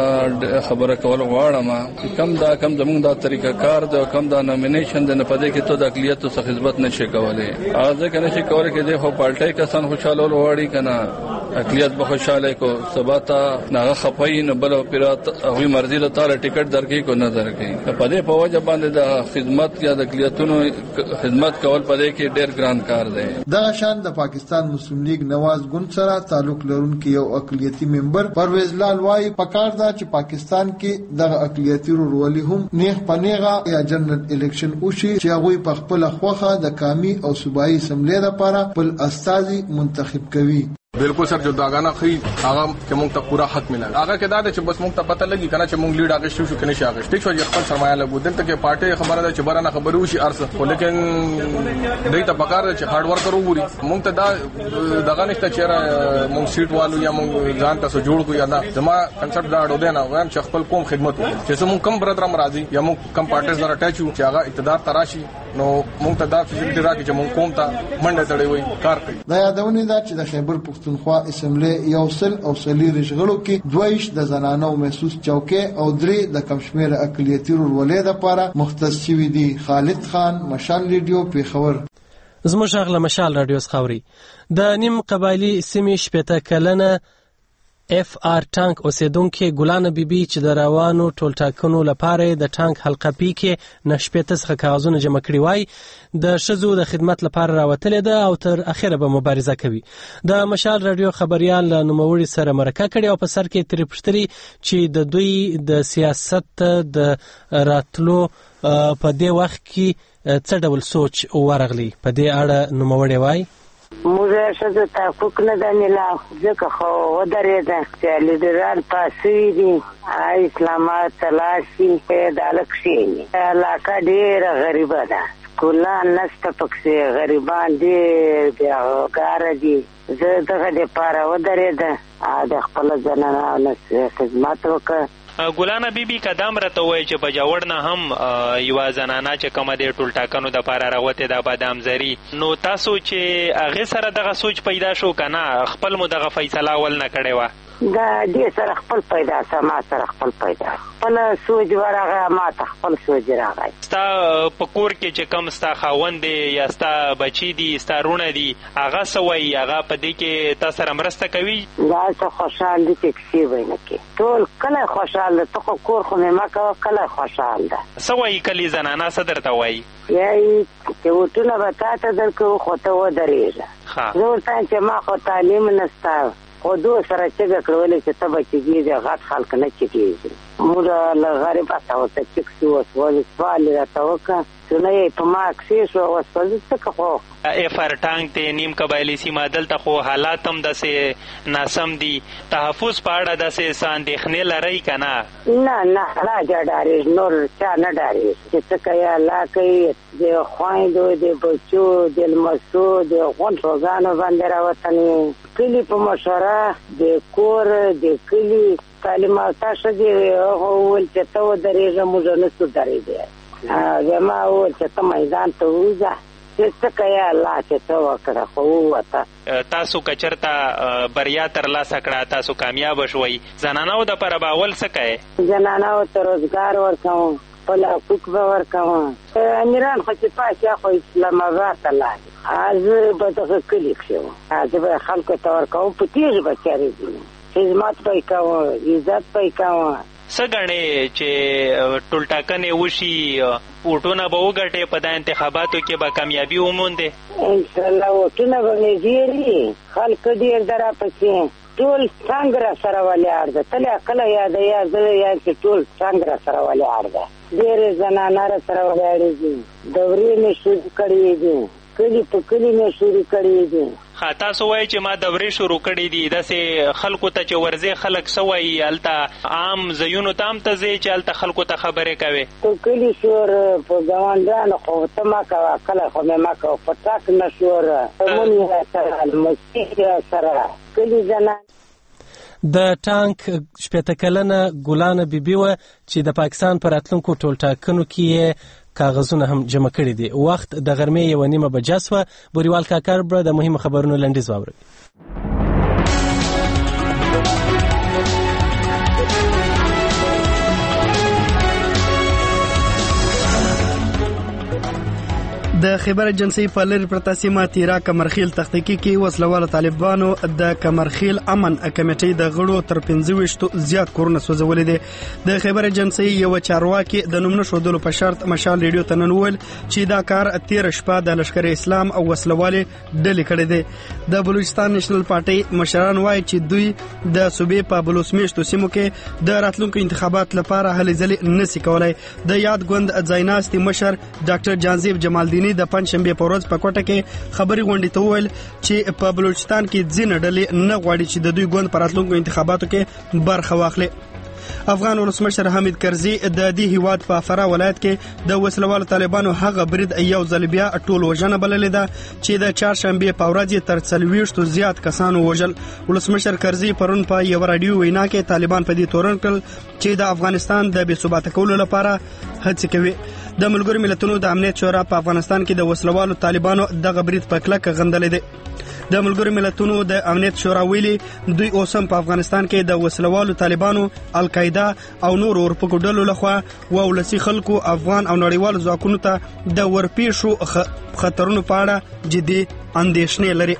دا خبره کول غواړم کم زموږ دا طریقه کار دا کم دا نومینیشن د نه پدې کې ته د اقلیت څخه خدمت نشي کولای. اځه کنه شي کولای کې د خو پالټي کسان خوشاله وړي کنه اقلیت به خوشاله کو سباتا ناغه خپای نه بل پیرات هغه مرزي له تعالی ټیکټ درکې کو نه درکې پدې په وجه باندې د خدمت یا د اقلیتونو خدمت کول پدې کې ډېر ګران کار دی. دا شان د پاکستان مسلم لیگ نواز ګوند سره تعلق لرونکي یو اقلیتي ممبر پرویز لال وایي پکار دا چې پاکستان کې د اقلیتي ورولي هم نیغ پنیغه یا جنرال الیکشن وشي چې هغه په خپل خوخه د قومي او صوبایي اسمبلی لپاره خپل استازي منتخب کوي. بالکل سر جو داغانا خی هغه چې موږ ته پورا حق ملل هغه کې دا چې بس موږ ته پته لګي کنه چې موږ لیډ هغه شو کنه شي هغه ټیک شو خپل سرمایه لګو دلته کې پارټي خبره ده چې برانه خبرو شي ارسه ولیکن دوی ته پکار ده چې هارد ورک ورووري موږ ته دا دغه نشته چې موږ سیټ والو یا موږ ځان ته جوړ کو یا دا زما کنسپټ دا اډو نه وایم چې خپل قوم خدمت وکړي چې موږ کم برادر مرাজি یا موږ کم پارټیز سره اٹیچ یو چې هغه اقتدار تراشي نو موږ ته دا فیسیلیټی راکړي چې موږ قوم ته منډه تړي وي کار کوي. دا یادونه ده چې د خیبر پښتونخوا اسمبلی یو سل او سلیری غړو کې 22 د زنانو محسوس چوکې او 3 د کمشمیر اقلیتي ورولې لپاره مختص شوي دي. خالد خان، مشال ریډیو، پیښور. زموږ غله مشال رادیو خاوري د نیم قبایلی سیمې شپته کلنه اف آر ټانک اوسیدونکو ګلانه بیبي چې د روانو ټولټاکنو لپاره د ټانک حلقه پی کې نشپته څخه کاغذونه جمع کړي وای د شذو د خدمت لپاره راوتلې ده او تر اخره به مبارزه کوي. د مشال رادیو خبريال نوموړي سره مرکه کړي او په سر کې تری پښتري چې د دوی د سیاست د راتلو په دې وخت کې څه ډول سوچ ورغلی په دې اړه نوموړي وای موږ شته تحقیق نه دنيلا ځکه خو ودرېده چې لیډران پاسوي دي اسلامات تلاشي د الکشي علاقه ډېر غریبه ده کولان نسته پکې غریبان دي بیاغار دي زه دغه لپاره ودرېده د خپل ځنانو خدمت وکړه. ګلانه بیبي قدم راته وای چې په جوړ نه هم یو زنانه چې کومه د ټولټاکنو د لپاره راوته د بادامزری نو تاسو چې هغه سره دغه سوچ پیدا شو کنه خپل مو دغه فیصله ول نه کړی و دا دې سره خپل پیدا سما سره خپل پیدا خپل سوچ ورغه ما ته خپل سوچ راغی. ستا پکور کې چې کم ستا خاوند یا ستا بچی دي ستا رونه دي هغه سوي هغه په دې کې تاسو سره مرسته کوي دا څه خوشحال دي چې سی وینه کې ټول کله خوشحال ده ته کور خو مې ما کله خوشحال ده سوي کلی زنانه صدر ته وای یای چې وټونه به تاسو درکو خو ته ودرېږه زه ورته چې ما خو تعلیم نستا خو دو سره چې کړولې چې ته بچیږي د غټ خلک نه چکیږي موږ له غریبه تاسو ته چکسو وسول سوال راته وکړه څنګه په ما اکسیس او وسول څه خو افر ټانک ته نیم قبایلی سیمه دلته خو حالات هم داسې ناسم دي تحفظ په اړه داسې ساندېخنې لري کنه نه لا جاړي نور چا نه ډاري چې څه کوي الله کوي د خويندو د بچو د مسو د غون روزانه باندې راوتني کلی په مشوره د کور د کلی تعلیمات شدي او ول چې ته درېږه موږ نه ستو درېږه زما ول چې ته میدان ته وځه چې څه کوي الله چې ته وکړه خو وته تاسو کچرتا بریا تر لاسه کړه تاسو کامیاب شوي زنانو د پر باول څه کوي زنانو ته روزګار ورکوم خپل حقوق به ورکوم امیران خو چې پاتې خو اسلام آباد ته لاړ از به دغه کلی کې از به خلکو ته ورکوم په تیز به چارې خدمت به کوم عزت به کوم سګړې چې ټولټاکنې وشي وټونه به وګټې په د انتخاباتو کې به کامیابي وموندې ان شاء الله وټونه به مې ډېري خلک ډېر درپسې ټول څنګه را سره ولاړ ده تل کله یاد یا زه یا چې ټول څنګه را سره ولاړ ده ډېر زنانه را سره ولاړ دي دورې مې شروع کړې دي کلی په کلی مې شروع کړې دي تاسو وایي چې ما دورې شروع کړې دي داسې خلکو ته چې ورځې خلک څه وایي هلته عام ځایونو ته هم ته ځې چې هلته خلکو ته خبرې کوې په کلي شور په ګاونډیانو خو ته مه کوه کله خو مې مه کوه په ټاک نه شور مون یې سره مسجد یې سره کلي زنان د ټانک 80 کلنه ګلانه بیبي وه چې د پاکستان په راتلونکو ټولټاکنو کې یې کاغذونه هم جمع کړي دي. وخت د غرمې 1:30 بجه شوه. بوریوال کاکر به د مهمو خبرونو لنډیز واوروي. د خیبر ایجنسی په لری پرته سیمه تیرا کمرخیل تحقیقي کې وسلوال طالبانو د کمرخیل امن کمیټې د غړو تر 15 زیات کورونه سوځولې دي. د خیبر ایجنسی یو چارواکي د نوم نشودلو په شرط مشال ریډیو ته نن ویل چې دا کار 13 شپه د لشکر اسلام او وسلوال ډلې کړې دي. د بلوچستان نېشنل پارټي مشران وایي چې دوی د صوبې په بلوچمیشتو سیمو کې د راتلونکو انتخابات لپاره هلې ځلې نسی کولای. د یاد ګوند ځایناستي مشر ډاکټر جانزیب جمالدینی د پنځشنبه په ورځ په کوټه کې خبري غونډې ته ویل چې په بلوچستان کې ځینې ډلې نه غواړي چې د دوی ګوند پر راتلونکو انتخاباتو کې برخه واخلي. افغان ولسمشر حمید کرزي د دې هیواد په فراه ولایت کې د وسلوالو طالبانو هغه برید یو ځل بیا ټول وژنه بللې ده چې د چهارشنبه په ورځ تر 40 زیات کسانو وژل. ولسمشر کرزي پرون په یو رادیو وینا کې طالبان په دې تورن کړل چې د افغانستان د بې ثباته کولو لپاره هڅې کوي. د ملګرو ملتونو د امنیت شورا په افغانستان کې د وسلوالو طالبانو دغه برید په کلکه غندلې ده. د ملګرو ملتونو د امنیت شورا ویلي دوی اوس هم په افغانستان کې د وسلوالو طالبانو، القاعده او نور اورپکو ډلو لخوا ولسي خلکو، افغان او نړیوالو ځواکونو ته د ورپېښو خطرونو په اړه جدي اندېښنې لري.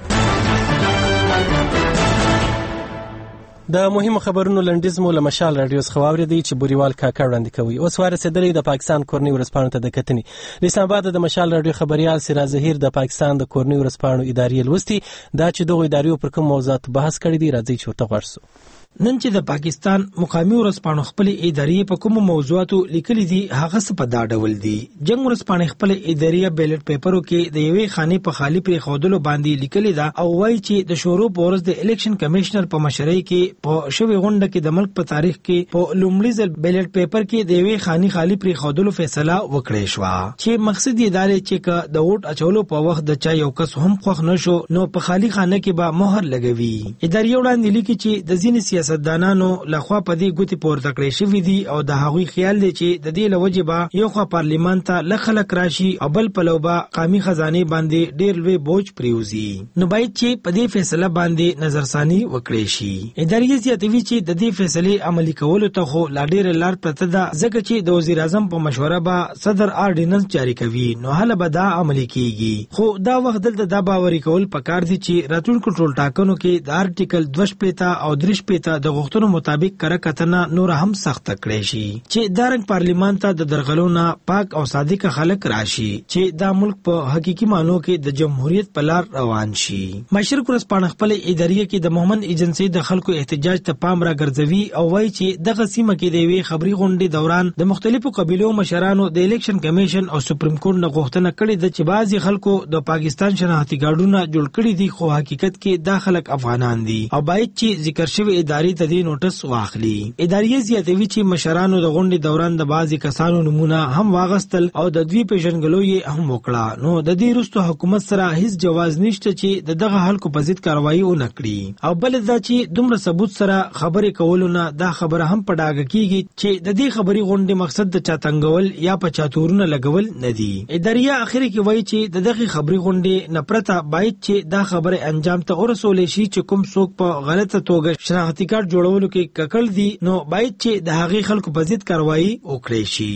د مهمو خبرونو لنډیز مو له مشال رادیو څخه واورېدی چې بوریوال کاکا وړاندې کوي. اوس ورسېدلی د پاکستان کورنۍ ورځپاڼو ته د کتنې. د اسلام آباد د مشال رادیو خبريال سراج ظهیر د پاکستان د کورنۍ ورځپاڼو ادارې لوستي دا چې دغه ادارې پر کوم موضوعات بحث کړی دی راځي چې ورته غوږ شو. نن چې د پاکستان مقامي ورځپاڼو خپل ادارې په کوم موضوعاتو لیکلي دي هغه څه په دا ډول دي. جنگ ورځپاڼې خپل ادارې بیلټ پیپرو کې د یوې خانې په خالی پرې خودلو باندې لیکلي ده او وایي چې د شورو په ورځ د الیکشن کمشنر په مشرۍ کې په شوی غونډه کې د ملک په تاریخ کې په لومړي ځل بیلټ پیپر کې د یوې خانې خالی پرې خودلو فیصله وکړې شو چې مقصد یې دا دی چې د ووټ اچولو په وخت د چا یو کس هم خوښ نشو نو په خالی خانه کې به مهر لګوي. ادارې وړاندې لیکي چې د ځینې سیاستدانانو لخوا په دې ګوتې پورته کړې شوې دي او د هغوی خیال دی چې د دې له وجې به یو خوا پارلیمان ته لږ خلک راشي او بل پلو به قومي خزانې باندې ډېر لوی بوج پریوزي. نو باید چې په دې فیصله باندې نظرثاني وکړې شي. ادارې زیاتوي چې د دې فیصلې عملي کولو ته خو لا ډېره لار پرته ده ځکه چې د وزیر اعظم په مشوره به صدر آرډیننس جاری کوي نو هله به دا عملي کیږي. خو دا وخت دلته دا باوري کول پکار دي چې راتلونکو ټولټاکنو کې د آرټیکل 2 او 3 د غوښتنو مطابق کره کتنه نور هم سخت کړی شي چې دارنګ پارلیمان ته د درغلونه پاک او صادق خلک راشي چې دا ملک په حقيقي معنی کې د جمهوریت په لار روان شي. مشرق ورځپاڼه خپل ادارې کې د مومن ایجنسی د خلکو احتجاج ته پام را ګرځوي او وایي چې دغه سیمه کې د یوې خبري غونډې دوران د مختلفو قبیلو مشرانو د الیکشن کمیشن او سپریم کورټ نه غوښتنه کړې ده چې بعضي خلکو د پاکستان شناختی کارډونه جوړ کړي دي خو حقیقت کې دا خلک افغانان دي او باید چې ذکر شوی ادارې ته نوټس واخلي. ادارې زیاتوي چې مشرانو د غونډې دوران د بعضي کسانو نمونه هم واغستل او د دوی پیژنګلو یې هم وکړه نو د دې وروسته حکومت سره هیڅ جواز نشته چې دغه خلکو په ضد کاروایی ونه کړي او بل دا چې دومره ثبوت سره خبرې کولونه دا خبره هم په ډاګه کیږي چې د دې خبري غونډې مقصد د چاتنګول یا په چاتورونه لګول نه دي. ادارې اخر کې وایي چې دغه خبري غونډې نپرته باید چې دا خبره انجام ته ورسول شي چې کوم څوک په غلطه توګه شناختی کارت جوړولو کې ککړ دي نو باید چې د هغې خلکو په ضد کاروایی وکړي شي.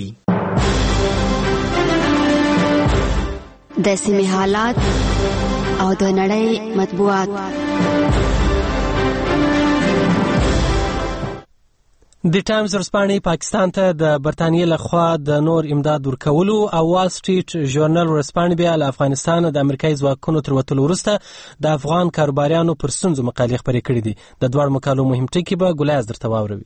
د سیمې حالات او د نړۍ مطبوعات. د ټایمز ورځپاڼې پاکستان ته د برتانیې لخوا د نور امداد ورکولو او وال سټریټ ژورنال ورځپاڼې بیا له افغانستان د امریکایي ځواکونو تر وتلو وروسته د افغان کاروباریانو پر ستونزو مقالې خپرې کړې دي. د دواړو مقالو مهم ټکي به ګلایز درته واوروي.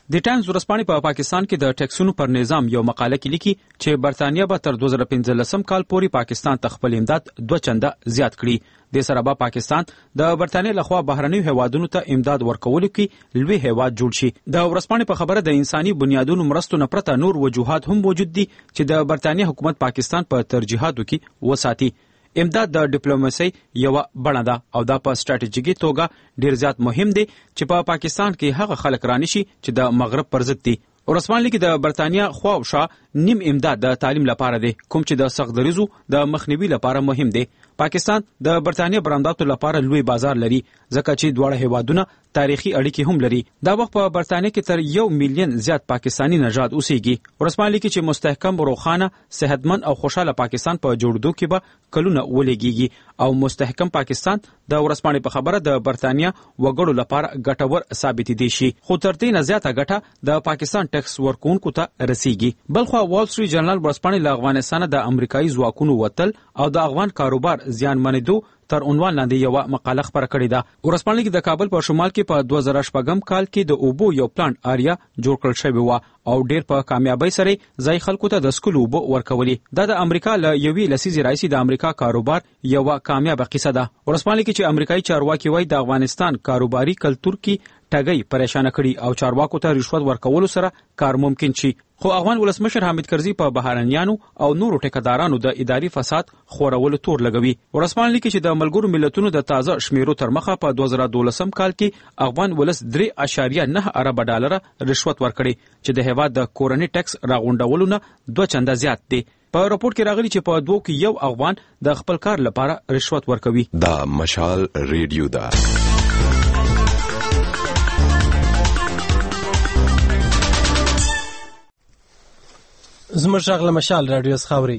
د ټایمز ورځپاڼې په پاکستان کې د ټیکسونو پر نظام یو مقاله کې لیکي چې برتانیا به تر 2015 کال پورې پاکستان ته خپل امداد 2 چنده زیات کړي. د سره به پاکستان د برتانیا لخوا بهرنیو هیوادونو ته امداد ورکولو کې لوی هیواد جوړ شي. د ورځپاڼې په خبره د انساني بنیادونو مرستو نه پرته نور وجوهات هم موجود دي چې د برتانیا حکومت پاکستان په ترجیحاتو کې وساتي. امداد د ډیپلوماسۍ یو بڼه ده او دا په سټریټیژیکي توګه ډیر زیات مهم دی چې په پاکستان کې هغه خلک رانشي چې د مغرب پر ضد دي. ورځپاڼې کې د برتانیا خوا او شا نیم امداد د تعلیم لپاره دی کوم چې د سخت دریزو د مخنیوي لپاره مهم دی. پاکستان د برتانیا برنداتو لپاره لوی بازار لري ځکه چې دواړه هیوادونه تاریخي اړیکې هم لري. دا وخت په برتانیا کې تر 1 میلیون زیات پاکستانی نژاد اوسېږي. ورځپاڼې کې چې مستحکم روښانه صحتمند او خوشاله پاکستان په جوړېدو کې به کلونه ولګيږي او مستحکم پاکستان د ورځپاڼې په خبره د برتانیا وګړو لپاره ګټور ثابت دي شي. خو تر دې نه زیاته ګټه د پاکستان ټیکس ورکوونکو ته رسیږي. بلخو وال سټریټ جرنل ورځپاڼې له افغانستان د امریکایي ځواکونو وتل او د افغان کاروبار زیانمنېدو تر عنوان لاندې یو مقاله خبره کړې ده. ورځپاڼې کې د کابل په شمال کې په 2014 کال کې د اوبو یو پلانټ آریا جوړ کړل شوی و او ډیر په کامیابی سره ځای خلکو ته د سکول اوبو ورکولي. دا د امریکا له یوې لسیزې راځي د امریکا کاروبار یو کامیاب قصه ده. ورځپاڼې کې چې امریکایي چارواکي وایي د افغانستان کاروباري کلتور کې ټګۍ پریشان کړي او چارواکو ته رشوت ورکولو سره کار ممکن شي. خو افغان ولسمشر حامد کرزي په بهرنیانو او نورو ټیکدارانو د اداري فساد خورولو تور لګوي. ورځپاڼې لیکي چې د ملګرو ملتونو د تازه شمیرو تر مخه په 2012 کال کې افغان ولس 3.9 ارب ډالر رشوت ورکړي چې د هیواد د کورنۍ ټیکس راغونډولو نه 2 چنده زیات دی. په راپور کې راغلي چې په 2 کې یو افغان د خپل کار لپاره رشوت ورکوي. دا مشال ریډیو دا زموږ غږ له مشال رادیو څخه اوري.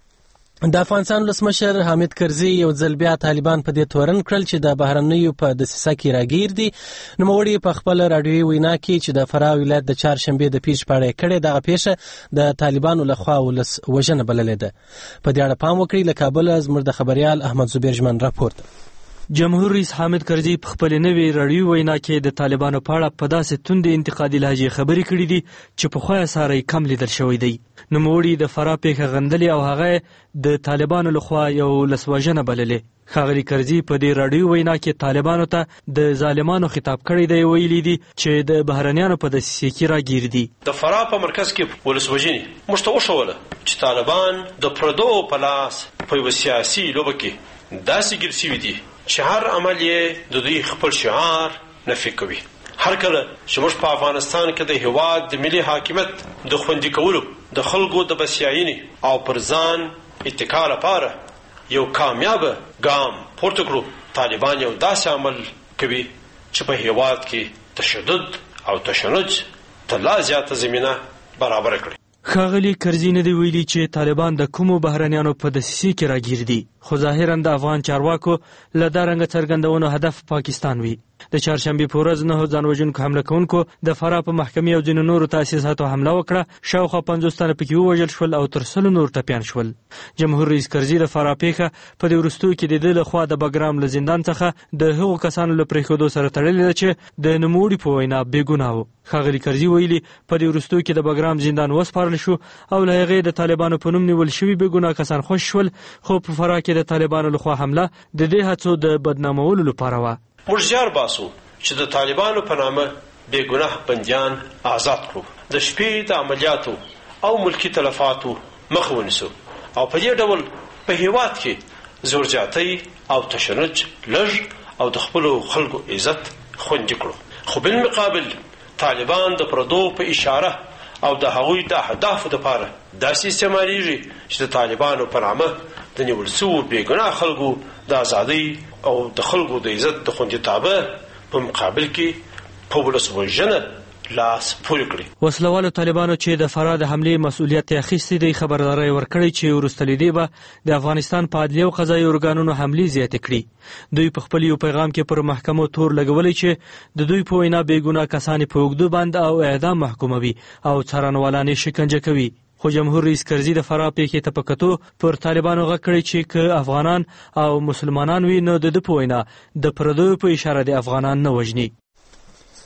د افغانستان ولسمشر حامد کرزي یو ځل بیا طالبان په دې تورن کړل چې د بهرنیو په دسیسه کې راګیر دي. نوموړي په خپل رادیوي وینا کې چې د فراه ولایت د چهارشنبې د پیښ په اړه کړې دغه پیښه د طالبانو لخوا ولس وژنه بللې ده. په دې اړه پام وکړئ. له کابل زموږ د خبريال احمد زبیر ژمن راپورته. جمهور رئیس حامد کرزي په خپل نوې رادیوي وینا کې د طالبانو په اړه په داسې توندې انتقادي لهجې خبرې کړې دي چې په خویا ساره کم لیدل شوی دی. نوموړي د فراه پیښه غندلې او هغه د طالبانو لخوا یو لسوژنه بللې. ښاغلي کرزي په دې رادیوي وینا کې طالبانو ته د ظالمانو خطاب کړی دی. ویلي دي چې د بهرنیانو په دسیسې کې راګیر دي. د فراه په مرکز کې ولسوژنې موږ ته وښوله چې طالبان د پردو په لاس په یوه سیاسي لوبه کې داسې ګیر شوي دي چې هر عمل یې د دوی خپل شعار نفي کوي. هر کله چې موږ په افغانستان کې د هیواد د ملي حاکمیت د خوندي کولو د خلکو د بسیاینې او پر ځان اتکا لپاره یو کامیاب ګام پورته کړو، طالبان یو داسې عمل کوي چې په هیواد کې تشدد او تشنج ته لا زیاته زمینه برابر کړي. ښاغلي کرزي نه دی ویلي چې طالبان د کومو بهرنیانو په دسیسې کې راګیر دي، خو ظاهرا د افغان چارواکو له دا رنګه څرګندونو هدف پاکستان وي. د چهارشنبې په ورځ 9 ځان وژونکو حمله کوونکو د فراه په محکمې او ځینو نورو تاسیساتو حمله وکړه. شاوخوا 50 تنه پکې ووژل شول او تر 100 نور ټپیان شول. جمهور رئیس کرزي د فراه پیښه په دې وروستیو کې د ده لخوا د بګرام له زندان څخه د هغو کسانو له پرېښودو سره تړلې ده چې د نوموړي په وینا بېګناه وو. ښاغلي کرزي ویلي په دې وروستیو کې د بګرام زندان وسپارل شو او له هغې د طالبانو په نوم نیول شوي بېګناه کسان خوشي شول. خو په فراه کې د طالبانو لخوا حمله د دې هڅو د بدنامولو لپاره وه. موږ زیار باسو چې د طالبانو په نامه بې ګناه بندیان آزاد کړو، د شپې د عملیاتو او ملکی تلفاتو مخه ونیسو او په دې ډول په هیواد کې زور زیاتی او تشنج لږ او د خپلو خلکو عزت خوندي کړو. خو بالمقابل طالبان د پردو په اشاره او د هغوی د اهدافو لپاره داسې استعمالیږي چې د طالبانو په نامه د نیول شوو بې ګناه خلکو د ازادۍ او د خلکو د عزت د خوندیتابه په مقابل کې په ولسوژنه لاس پورې کړي. وسلوالو طالبانو چې د فراه د حملې مسؤلیت یې اخیستی دی خبرداری ورکړی چې وروسته له دې به د افغانستان په عدلیه او قضایي ارګانونو حملې زیاتې کړي. دوی په خپل یو پیغام کې پر محکمو تور لګولی چې د دوی په وینا بې ګناه کسان په اوږدو بند او اعدام محکوموي او څارنوالان یې شکنجه کوي. خو جمهور رئیس کرزي د فراه پیښې ته په کتو پر طالبانو غږ کړی چې که افغانان او مسلمانان وي نو د ده په وینا د پردیو په اشاره د افغانان نه وژني.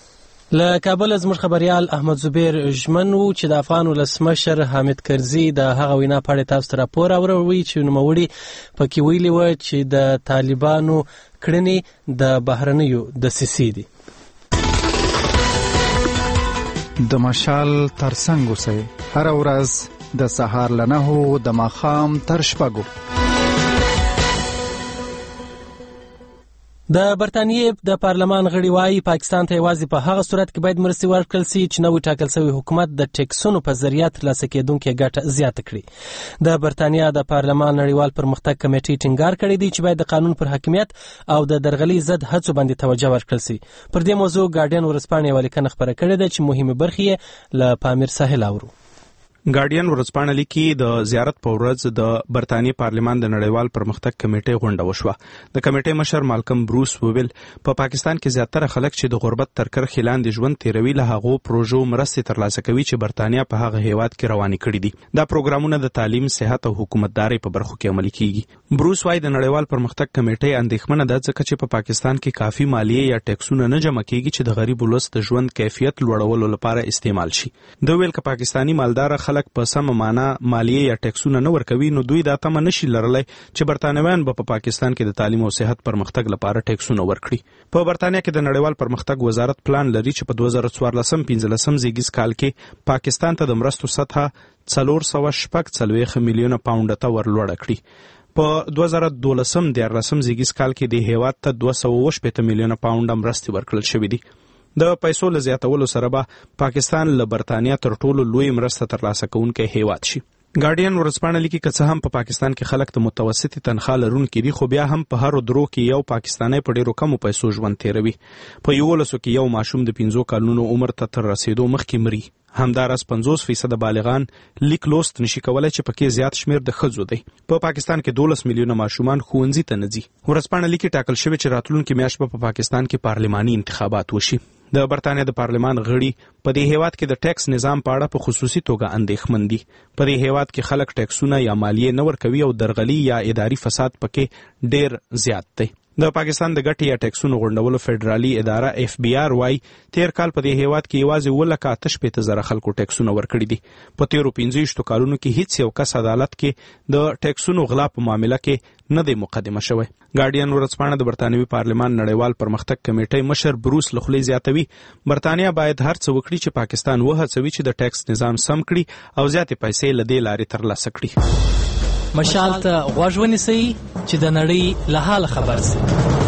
له کابل زموږ خبريال احمد زبیر ژمنو چې د افغان ولسمشر حامد کرزي د هغه وینا په اړه تاسو ته راپور اوروي چې نوموړي پکې ویلي و چې د طالبانو کړنې د بهرنیو دسیسې دي. د مشال ترڅنګ اوسئ هر ورځ د سهار له 9 د ماښام تر 6. د برتانیې د پارلمان غړي وايي پاکستان ته یوازې په هغه صورت کې باید مرستې ورکړل شي چې نوی ټاکل شوی حکومت د ټیکسونو په ذریعه ترلاسه کېدونکې ګټه زیاته کړي. د برتانیا د پارلمان نړیوال پرمختګ کمیټې ټینګار کړی دی چې باید د قانون پر حاکمیت او د درغلي ضد هڅو باندې توجه ورکړل شي. پر دې موضوع ګارډین ورځپاڼه یوه لیکنه خپره کړې ده چې مهمه برخې یې له پامیر ساحل اورو. ګارډین ورځپاڼه لیکي د زیارت په ورځ د برتانیې پارلمان د نړیوال پرمختګ کمیټې غونډه وشوه. د کمیټې مشر مالکم بروس وویل په پاکستان کې زیاتره خلک چې د غربت تر کرښې لاندې ژوند تیروي له هغو پروژو مرستې ترلاسه کوي چې برتانیا په هغه هیواد کې روانې کړي دي. دا پروګرامونه د تعلیم، صحت او حکومتدارۍ په برخو کې عملي کیږي. بروس وايي د نړیوال پرمختګ کمیټې اندېښمنه ده ځکه چې په پاکستان کې کافي مالیه یا ټیکسونه نه جمع کیږي چې د غریب ولس د ژوند کیفیت لوړولو لپاره استعمال شي. د ویل ک پاکستانی مالدار خلک په سم معنا مالیه یا ټیکسونه نه ورکوي نو دوی دا تمه نشي لرلای چې برتانویان په پاکستان کې د تعلیم او صحت پرمختګ لپاره ټیکسونه ورکړي. په برتانیا کې د نړیوال پرمختګ وزارت پلان لري چې په 2014-15 زیږیز کال کې پاکستان ته د مرستو سطحه 440 میلیونه پاونډ ته ورلوړه کړي. په 2012-13 زیږیز کال کې د هیواد ته 280 میلیونه پاونډ مرستې ورکړل شوې دي. د پیسو له زیاتولو سره به پاکستان له برتانیا تر ټولو لوی مرسته ترلاسه کوونکی هیواد شي. ګارډین ورځپاڼه لیکي که څه هم په پاکستان کې خلک د متوسطې تنخواه لرونکي دي خو بیا هم په هر درو کې یو پاکستانی په ډیرو کمو پیسو ژوند تیروي. په 11 کې یو ماشوم د 15 کلونو عمر ته تر رسیدو مخکې مري. همداراز 50% بالغان لیک لوست نشي کولای چې پکې زیات شمیر د ښځو دی. په پاکستان کې 12 میلیونه ماشومان ښوونځي ته نه ځي. ورځپاڼه لیکي ټاکل شوی چې راتلونکي میاشت په پاکستان کې پارلماني انتخابات وشي. د برتانیا د پارلمان غړي په دې هیواد کې د ټیکس نظام په اړه په خصوصي توګه اندېښمن دي. په دې هیواد کې خلک ټیکسونه یا مالیه نه ورکوي او درغلي یا اداري فساد پکې ډیر زیات دی. د پاکستان د ګټې یا ټیکسونو غونډولو فدرالي اداره FBI وايي تیر کال په دې هیواد کې یوازې 1.8 خلکو ټیکسونه ورکړي دي. په تیرو 15 کالونو کې هیڅ یو کس عدالت کې د ټیکسونو غلا په معاملې کې نه دی مقدمه شوی. ګارډین ورځپاڼه د برتانوي پارلمان نړیوال پرمختګ کمیټې مشر بروس لخلی زیاتوي برتانیا باید هر څه وکړي چې پاکستان وهڅوي چې د ټیکس نظام سم کړي او زیاتې پیسې له دې لارې ترلاسه کړي. مشال ته غوږ ونیسئ چې د نړۍ له حاله خبر شئ.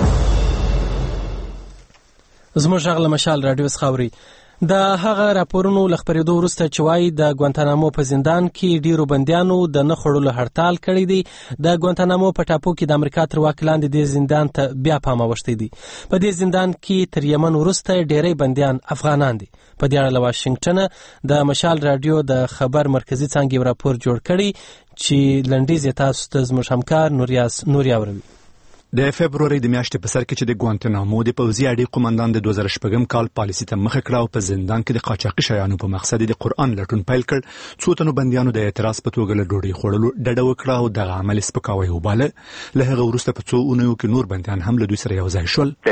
زموږ غږ له مشال راډیو څخه اورئ. د هغه راپورونو له خپرېدو وروسته چې وایي د ګوانتانامو په زندان کې ډیرو بندیانو د نه خوړلو هړتال کړی دی. د ګوانتانامو په ټاپو کې د امریکا تر واک لاندې دې زندان ته بیا پام اوښتی دی. په دې زندان کې تر یمن وروسته ډیری بندیان افغانان دي. په دې اړه له واشنګټنه د مشال راډیو د خبر مرکزي څانګې یو راپور جوړ کړی چې لنډیز یې تاسو ته زموږ همکار نوري اوروي. د فبروري د میاشتې په سر کې چې د ګوانتانامو د پوځي اډې قومندان د 2006 کال پالیسي ته مخه کړه او په زندان کې د قاچاقي شیانو په مقصد د قرآن لټون پیل کړ. څو تنو بندیانو د اعتراض په توګه له ډوډۍ خوړلو ډډه وکړه او دغه عمل سپکاوی وباله. له هغه وروسته په څو اونیو کې نور بندیان هم له دوی سره یو ځای شول.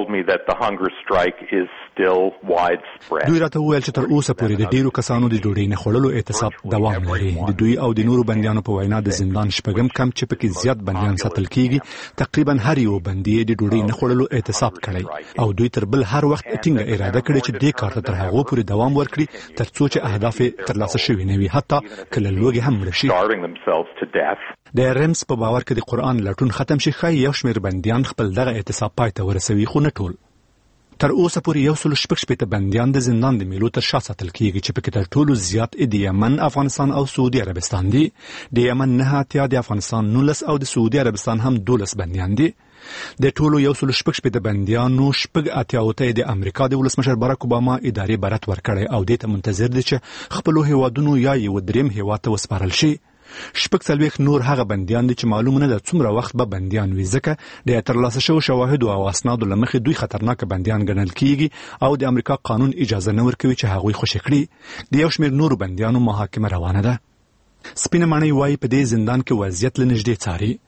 دوی راته وویل چې تر اوسه پورې د ډیرو کسانو د ډوډۍ نه خوړلو اعتصاب دوام لري. د دوی او د نورو بندیانو په وینا د زندان شپږم کم چې پکې زیات بندیان ساتل کیږي تقریبا هر یو بندي د ډوډۍ نه خوړلو اعتصاب کړی او دوی تر بل هر وخت ټینګه اراده کړې چې دې کار ته تر هغو پورې دوام ورکړي تر څو چې اهداف ترلاسه شوي نه وي حتی کله لوږې هم مړه شي. د رمز په باور کې د قرآن لټون ختم شي ښایي یو شمېر بندیان خپل دغه اعتصاب پای ته ورسوي خو نه ټول. تر اوسه پورې 116 بندیان د زندان د میلو تر شا ساتل کیږي چې پکې تر ټولو زیات د یمن، افغانستان او سعودي عربستان دي. د یمن 9 د افغانستان 19 او د سعودي عربستان هم 12 بندیان دي. د ټولو 116 بندیانو 88 د امریکا د ولسمشر باراک اوباما ادارې برات ورکړي او د ته منتظر دي چې خپل هیوادونو یا یو دریم هیواد ته وسپارل شي. 46 نور هغه بندیان دي چې معلومه نه ده څومره وخت به بندیان وي ځکه د ترلاسه شوو شواهد او اسنادو له مخې دوی خطرناک بندیان ګڼل کیږي او د امریکا قانون اجازه نه ورکوي چې هغوی خوشي کړي. د یو شمېر نورو بندیانو محاکمه روانه ده. سپینه ماڼۍ وايي په دې زندان کې وضعیت له نږدې څاري.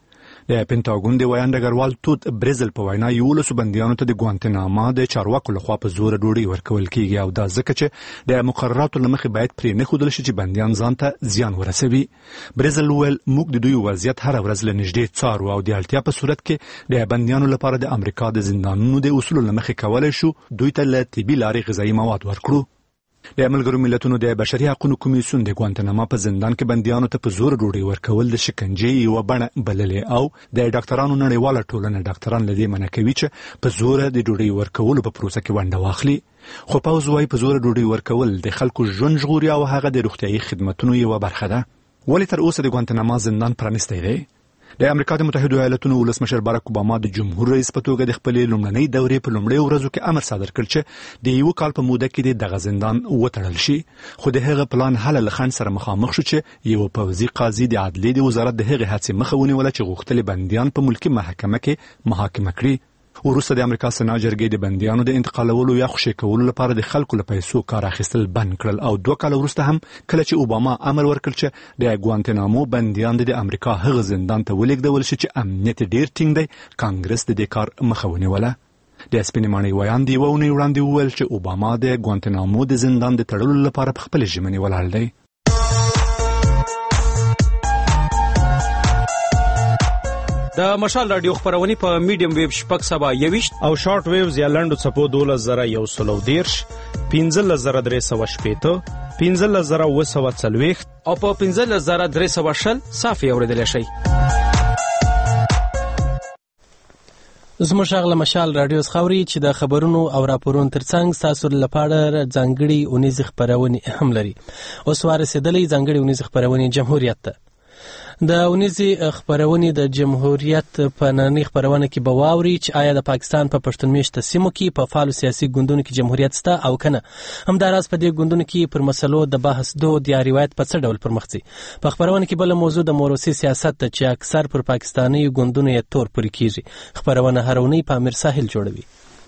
د پینټاګون د ویان ډګروال توت برزل په وینا 11 بندیانو ته د ګوانتناما د چارواکو لخوا په زور ډوډۍ ورکول کیږي او دا ځکه چې د مقرراتو لمخې باید پرې نه ښودل شي چې بندیان ځان ته زیان ورسوي. برزل ویل موږ د دوی وضعیت هر ورځ له نږدې څارو او د اړتیا په صورت کې د بندیانو لپاره د امریکا د زندانونو د اصولو لمخې کولای شو دوی ته له طبي لارې غذایي مواد ورکړو. د ملګرو ملتونو د بشري حقوقو کمیسیون د ګوانتناما په زندان کې بندیانو ته په زور ډوډۍ ورکول د شکنجې یوه بڼه بللې او د ډاکټرانو نړیواله ټولنه ډاکټران له دې منع کوي چې په زور د ډوډۍ ورکولو په پروسه کې ونډه واخلي. خو پوځ وايي په زور ډوډۍ ورکول د خلکو ژوند ژغوري او هغه د روغتیايي خدماتو یوه برخه ده. ولې تر اوسه د ګوانتناما زندان پرانیستی دی؟ د امریکا د متحده ایالاتونو ولسمشر باراک اوباما د جمهور رئیس په توګه د خپلې لومړنۍ دورې په لومړیو ورځو کې امر صادر کړ چې د یو کال په موده کې دغه زندان وتړل شي. خو د هغه پلان هله له خنډ سره مخامخ شو چې یو پوځي قاضي د عدلیې د وزارت د هغې هڅې مخه ونیوله چې غوښتل بندیان په ملکي محکمه کې محاکمه کړي. وروسته د امریکا سنا جرګې د بندیانو د انتقالولو یا خوشي کولو لپاره د خلکو له پیسو کار اخیستل بند کړل او 2 کال وروسته هم کله چې اوباما امر ورکړ چې د ګوانتنامو بندیان د امریکا هغه زندان ته ولېږدول شي چې امنیت ډیر ټینګ دی، کانګرس د دې کار مخه ونیوله. د سپینې ماڼۍ ویان دی ونې وړاندې وویل چې اوباما د ګوانتنامو د زندان د تړلو لپاره په خپل ژمنې ولاړ دی. د مشال رادیو خبرونه په میډیم ویو شپږ سبا 21 او شارټ ویوز یا لنډو څپو 12110 15310 15940 او په 15310 صافي اوریدل شي. زموږ غل مشال رادیو خوري چې د خبرونو او راپورونو ترڅنګ تاسو لپاره ځانګړي اونیز خبرونه هم لري. اوس ورسېدلې ځانګړي اونیز خبرونه جمهوریت ته. د اونیزي خبرونه د جمهوریت په نننۍ خبرونه کې به واوري چې آیا د پاکستان په پښتون میشته سیمو کې په فعال سیاسي ګوندونو کې جمهوریت شته او کنه. همداراز په دې ګوندونو کې پر مسلو د بحث دود یا روایت په څه ډول پرمخ ځي. په خبرونه کې بل موضوع د موروثي سیاست ته چې اکثر پر پاکستاني ګوندونو یې تور پورې کیږي. خبرونه هرونی په امیر ساحل جوړوي.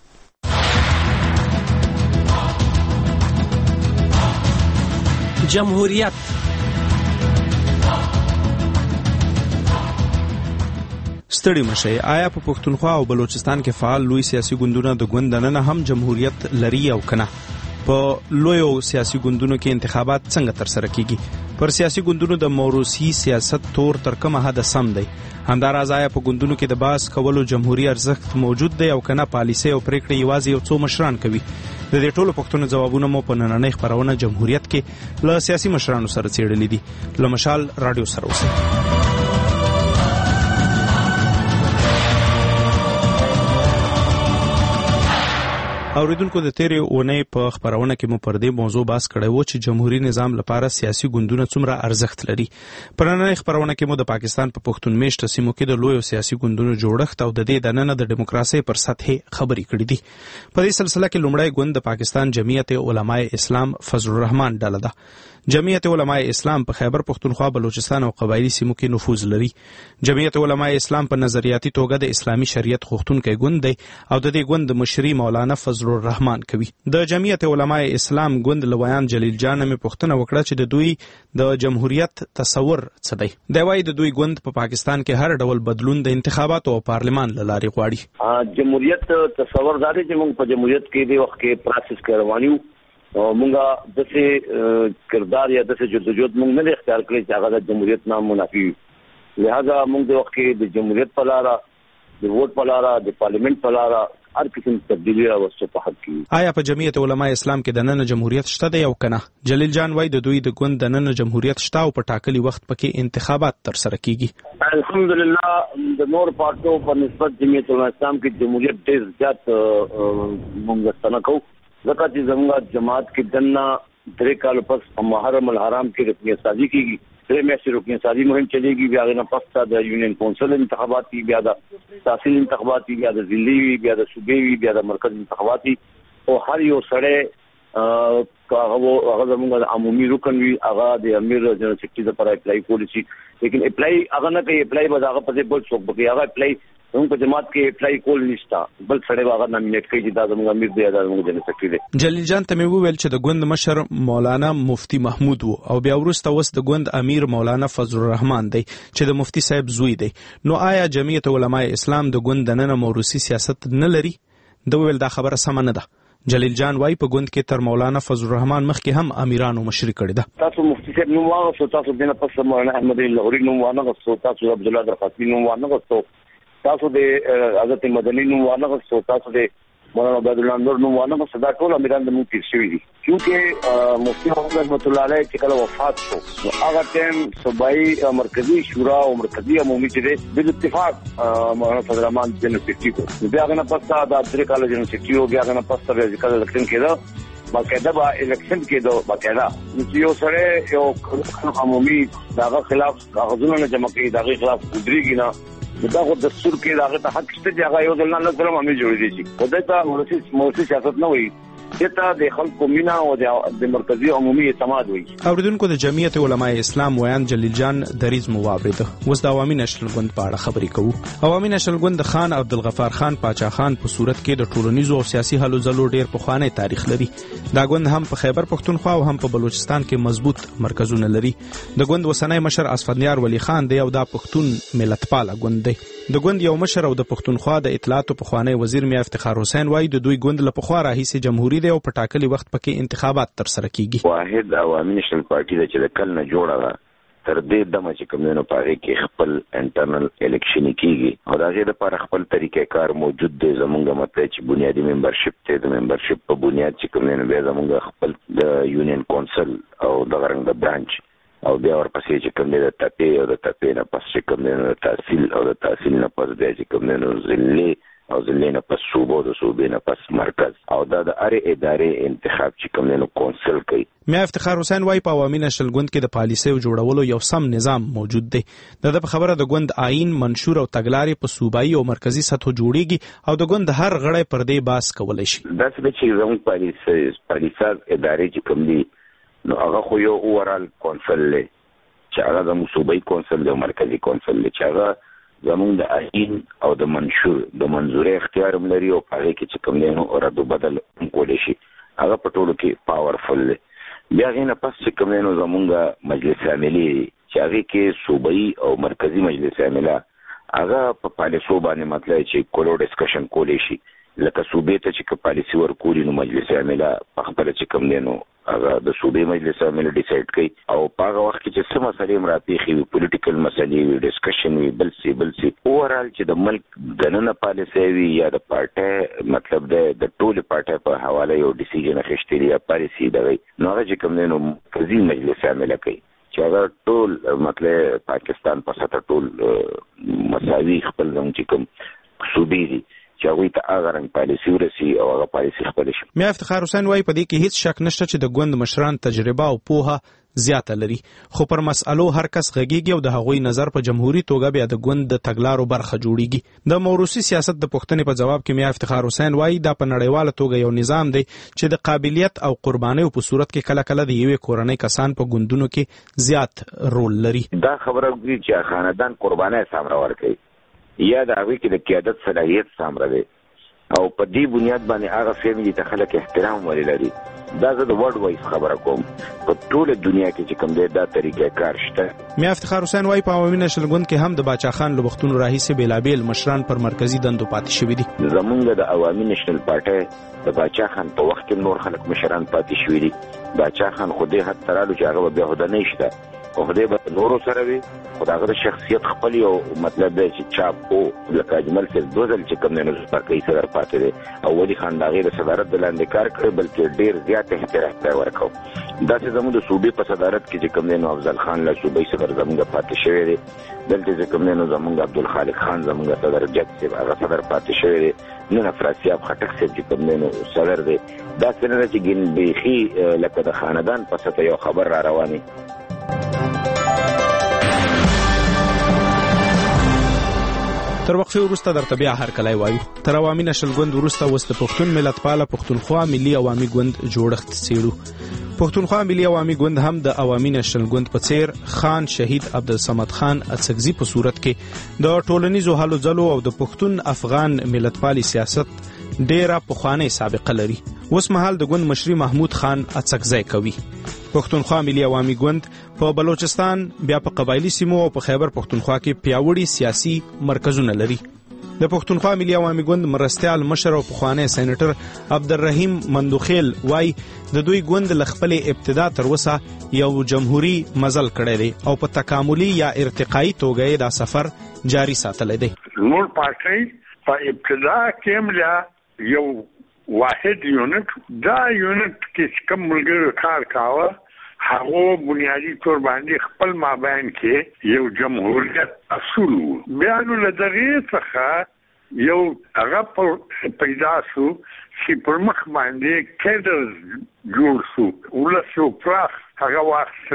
جمهوریت ستړي مشي. آیا په پښتونخوا او بلوچستان کې فعال لوی سیاسي ګوندونه د ګوندنه هم جمهوریت لري او کنه؟ په لویو سیاسي ګوندونو کې انتخابات څنګه تر سره کیږي؟ پر سیاسي ګوندونو د موروثي سیاست تور تر کومه حد سم دی؟ همداراز آیا په ګوندونو کې د باس کولو جمهوریت ارزښت موجود دی او کنه پالیسي او پریکړې یوازې یو څو مشران کوي؟ د دې ټولو پښتنو ځوابونه مو په نننۍ خبرونه جمهوریت کې له سیاسي مشرانو سره څېړلي دي. له مشال رادیو سره اوسئ. اوریدونکو د تیرې اونۍ په خبرونه کې مو پر دې موضوع بحث کړی و چې جمهوریت نظام لپاره سیاسي ګوندونه څومره ارزښت لري. په نننۍ خبرونه کې مو د پاکستان په پښتون میشته سیمو کې د لویو سیاسي ګوندونو جوړښت او د دې دننه د دیموکراسي پر سطح خبرې کړې دي. په دې سلسله کې لومړی ګوند د پاکستان جمعیت علماء اسلام فضل الرحمن ډله ده. جمعیت علماء اسلام په خیبر پښتونخوا، بلوچستان او قبایلی سیمو کې نفوذ لري. جمعیت علماء اسلام په نظریاتي توګه د اسلامي شریعت غوښتونکی ګوند دی او د دې ګوند مشري مولانا فضل الرحمن کوي. د جمعیت علماء اسلام ګوند لویان جلیل جان مې پوښتنه وکړه چې د دوی د جمهوریت تصور څه دی. دی وايي د دوی ګوند په پاکستان کې هر ډول بدلون د انتخاباتو او پارلمان له لارې غواړي. جمهوریت تصور دا دی چې موږ په جمهوریت کې د وخت کې پروسس کې روانیو او مونږه دغه کردار یا دغه جدوجہد مونږ نه اختیار کړی چې هغه د جمهوریت نام منافي. لہذا مونږ د وخت کې د جمهوریت په لاره، د ووټ په لاره، د پارلیمنت په لاره هر قسم تبدیلی راوستو په حق کې. آیا په جمعیت علماء اسلام کې د نن جمهوریت شته دی او کنه؟ جلیل جان وايي د دوی د ګوند د نن جمهوریت شته او په ټاکلي وخت پکې انتخابات تر سره کیږي. الحمدلله د نور پارټو په نسبت جمعیت علماء اسلام کې جمهوریت ډیر زیات مونږ ستنه کوو. ځکه چې زموږ جماعت کې دنه 3 کال پس محرم الحرام کې رکنیت سازي کیږي. 3 میاشتې رکنیت سازي مهم چلےږي. بیا غوښنه پس د یونین کونسل انتخابات کی، بیا د تحصیل انتخابات کی، بیا د ضلعي وی، بیا د صوبې وی، بیا د مرکز انتخابات او هر یو سړی هغه زموږ عمومي رکن وی، هغه د امیر جنرال سیکرټری لپاره اپلای کولی شي. لیکن اپلای هغه نه کوي، اپلای به هغه په ځای بل څوک کوي. هغه اپلای زموږ په جماعت کې اپلای کول نشته، بل سړی هغه نامینیټ کوي چې دا زموږ امیر دی، دا زموږ جنرال سکرټری دی. جلیل جان ته مې وویل چې د ګوند مشر مولانا مفتی محمود وو او بیا وروسته اوس د ګوند امیر مولانا فضل الرحمن دی چې د مفتی صاحب زوی دی. نو آیا جمعیت علماء اسلام د ګوند دننه موروثي سیاست نه لري؟ د ویل دا خبره سمه نه ده. جلیل جان وايي په ګوند کې تر مولانا فضل الرحمن مخکې هم امیرانو مشري کړې ده. تاسو مفتی صاحب نوم واغستو، تاسو دینه پس مولانا احمد لهوري نوم وانغستو، تاسو عبد الله درقاسی نوم وانغستو، تاسو د حضرت مدني نوم وانغستو، تاسو د مولانا عبد الله نور نوم وانغستو. دا ټول امیران د موږ تیر شوي دي. کیونکه مفتی محمد رحمت الله علیه چې کله وفات شو نو هغه ټیم صوبایي مرکزی شورا او مرکزی عمومي چې د اتفاق مولانا فضل الرحمن جنرال سکرټری کو بیا غنه پستا د درې کال جنرال سکرټری او بیا غنه پستا بیا ځکه الیکشن کېده باقاعده با الیکشن کېده باقاعده نو یو سره یو عمومي داغه خلاف کاغذونه جمع کوي، داغه خلاف ودرېږي نه دا خو دستور کې داغه ته حق شته چې هغه یو ځل نه سره مې جوړې دي. خدای ته موسی سیاست نه وي، دته د خلکو مینا او د مرکزی عمومي اعتماد وي. اوریدونکو د جمعیت علماء اسلام ویان جلیل جان دریز موابرد وس د عوامي نشل ګوند په اړه خبرې کوو. عوامي نشل ګوند خان عبدالغفار خان پاچا خان په صورت کې د ټولنیزو او سیاسي هلو ځلو ډیر پخوانی تاریخ لري. دا ګوند هم په خیبر پښتونخوا او هم په بلوچستان کې مضبوط مرکزونه لري. د ګوند وسنۍ مشر اسفندیار ولی خان دی او دا پښتون ملتپاله ګوند دی. د ګوند یو مشر او د پښتونخوا د اطلاعاتو پخوانی وزیر میا افتخار حسین وایي د دوی ګوند له پخوا راهیسې جمهوریت دی او په ټاکلي وخت پکې انتخابات تر سره کیږي. واحد عوامي نشل پارټي د چې کل نه جوړه ده تر دې دمه چې کومینو پاره کې خپل انټرنل الیکشن کیږي او دا چې د پر خپل طریقې کار موجود دی. زمونږ مطلب چې بنیادی ممبرشپ ته د ممبرشپ په بنیاد چې کومینو به زمونږ خپل د یونین کونسل او د غرنګ د برانچ او بیا ورپسې چې کوم د تپې او د تپې نه پس چې کوم د تحصیل او د تحصیل نه پس بیا چې کوم د ضلع او ضلع نه پس صوبه او د صوبې نه پس مرکز او دا د هرې ادارې انتخاب چې کوم د کونسل کوي. میا افتخار حسین وايي په عوامي نشل ګوند کې د پالیسیو جوړولو یو سم نظام موجود دی. د په خبره د ګوند آئین منشور او تګلارې په صوبایي او مرکزی سطحو جوړیږي او د ګوند هر غړی پر دې باس کولای شي. دا چې زموږ پالیساز ادارې چې کوم دي نو هغه خو یو اورال کونسل دی چې هغه د صوبایي کونسل دی او مرکزی کونسل دی چې هغه زموږ د آئین او د منشور د منظورې اختیار هم لري او په هغې کې چې کوم دی نو رد و بدل هم کولی شي. هغه په ټولو کې پاورفل دی. بیا هغې نه پس چې کوم دی نو زموږ مجلس عاملي چې هغې کې صوبایي او مرکزی مجلس عامله هغه په پالیسو باندې مطلب چې کولو ډسکشن کولی شي لکه صوبې ته چې پالیسي ورکولي نو مجلس عامله په خپله چې کوم دی نو هغه د صوبې مجلس عامله ډیسایډ کوي او په هغه وخت کې چې څه مسلې هم راپېښې وي پولیټیکل مسلې وي ډسکشن وي بل څه اورال چې د ملک دننه پالیسي وي یا د پارټۍ مطلب د ټولې پارټۍ په حواله یو ډیسیژن اخیستلی یا پالیسي دغه نو هغه چې کوم دی نو مرکزي مجلس عامله کوي چې هغه ټول مطلب پاکستان په سطح ټول مساوي خپل زموږ چې کوم صوبې دي چې هغوی ته هغه رنګ پالیسي ورسي او هغه پالیسي خپله شي. میا افتخار حسین وایي په دې کې هیڅ شک نشته چې د ګوند مشران تجربه او پوهه زیاته لري خو پر مسألو هر کس غږیږي او د هغوی نظر په جمهوریت توګه بیا د ګوند د تګلارو برخه جوړیږي. د موروثي سیاست د پوښتنې په جواب کې میا افتخار حسین وایي دا په نړیواله توګه یو نظام دی چې د قابلیت او قربانیو په صورت کې کله کله د یوې کورنۍ کسان په ګوندونو کې زیات رول لري. دا خبره وکړي چې خاندان قربانۍ سامره ورکوي یا د هغوی کې د قیادت صلاحیت سامره دی او په دې بنیاد باندې هغه فیملی ته خلک احترام ولې لري. دا زه د ورلد وایز خبره کوم په ټوله دنیا کې چې کوم دی دا طریقې کار شته. میا افتخار حسین وایي په عوامي نشل ګوند کې هم د باچا خان له وختونو راهیسې بېلابېل مشران پر مرکزي دندو پاتې شوي دي. زمونږ د عوامي نشل پارټۍ د باچا خان په وخت کې نور خلک مشران پاتې شوي دي. باچا خان خو دې حد ته رالو چې هغه به بیا هده نه شته او خدای به نورو سره وي خو د هغه د شخصیت خپل یو مطلب دی چې چاپ او لکه اجمل صاحب 2 ځل چې کوم دی نو مرکزي صدر پاتې دی او ولي خان د هغې د صدارت د لاندې کار کړی بلکې ډېر زیات احترام ته ورکړو. داسې زموږ د صوبې په صدارت کې چې کوم دی نو افضل خان له صوبایي صدر زموږ پاتې شوی دی. دلته چې کوم دی نو زموږ عبدالخالق خان زموږ صدر جج صاحب هغه صدر پاتې شوی دی. نن افراسیاب خټک صاحب چې کوم دی نو صدر دی. داسې نه ده چې ګین بیخي لکه د خاندان په سطح یو خبر را رواني. تر وقفه وروسته درته بیا هرکلی وایو. تر عوامي نشل ګوند وروسته اوس د پښتون ملتپاله پښتونخوا ملي عوامي ګوند جوړښت څیړو. پښتونخوا ملي عوامي ګوند هم د عوامي نېشنل ګوند په څیر خان شهید عبدالصمد خان اڅکزي په صورت کې د ټولنیزو هلو ځلو او د پښتون افغان ملتپالي سیاست ډیره پخوانۍ سابقه لري. اوس مهال د ګوند مشري محمود خان اڅکزی کوي. پښتونخوا ملي عوامي ګوند په بلوچستان بیا په قبایلی سیمو او په خیبر پښتونخوا کې پیاوړي سیاسي مرکزونه لري. د پښتونخوا ملي عوامي ګوند مرستیال مشر او پخوانی سېنیټر عبدالرحیم مندوخیل وای د دوی ګوند له خپلې ابتدا تر اوسه یو جمهوریت مزل کړی دی او په تکاملي یا ارتقایي توګه دا سفر جاری ساتلی دی. نور پارټۍ په ابتدا کې مله یو واحد یونټ دا یونټ کې کوم ملګرو کار کاوه هغه بنیادی طور باندې خپل مابین کې یو جمهوریت اصول بیا نو له دغه څخه یو هغه پیدا شو چې پر مخ باندې کډر جوړ شو ولسو پراخ هغه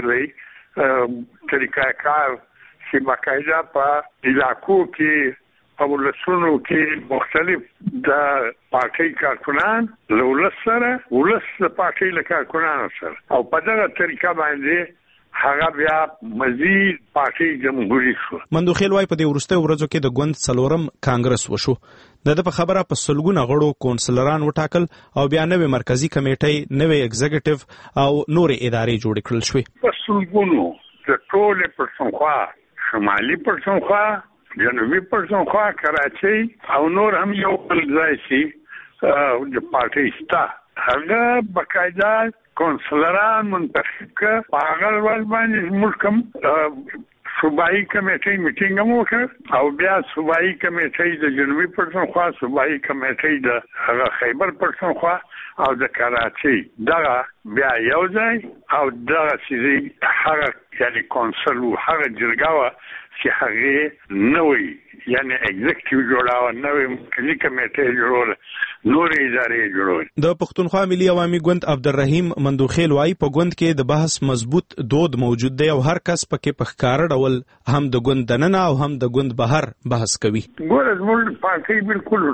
واخلې طریقه کار چې باقاعده په علاقو کې په ولسونو کې مختلف د پارټۍ کارکنان له ولس سره ولس د پارټۍ له کارکنانو سره او په دغه طریقه باندې هغه بیا مزید پارټۍ جمهوریت شو. مندوخیل وای په دې وروستیو ورځو کې د ګوند څلورم کانګرس وشو. د په خبره په سلګونه غړو کونسلران وټاکل او بیا نوې مرکزی کمیټې نوې ایگزیکټیو او نورې ادارې جوړې کړل شوې. په سلګونو د ټول پښتونخوا شمالي پښتونخوا جنوبي پښتونخوا کراچۍ او نور هم یو بل ځای چې د پارټۍ ستا هغه باقاعده کونسلران منتخب کړ په هغه ول باندې ملکم صوبایي کمیټې میټینګ هم وکړ او بیا صوبایي کمیټې د جنوبي پښتونخوا صوبایي کمیټې د هغه خیبر پښتونخوا او د کراچۍ دغه بیا یو ځای او دغه چې هغه یعنی کونسل هغه جرګه چې هغه نوې یعنی ایگزیکټیو جوړاوه نوې مرکزی کمیټې جوړول نورې ادارې جوړول. د پښتونخوا ملي عوامي ګوند عبدالرحیم مندوخیل وای په ګوند کې د بحث مضبوط دود موجود دی او هر کس پکې په ښکار ډول هم د ګوند دننه او هم د ګوند بهر بحث کوي. ګوره زموږ پارټۍ بالکل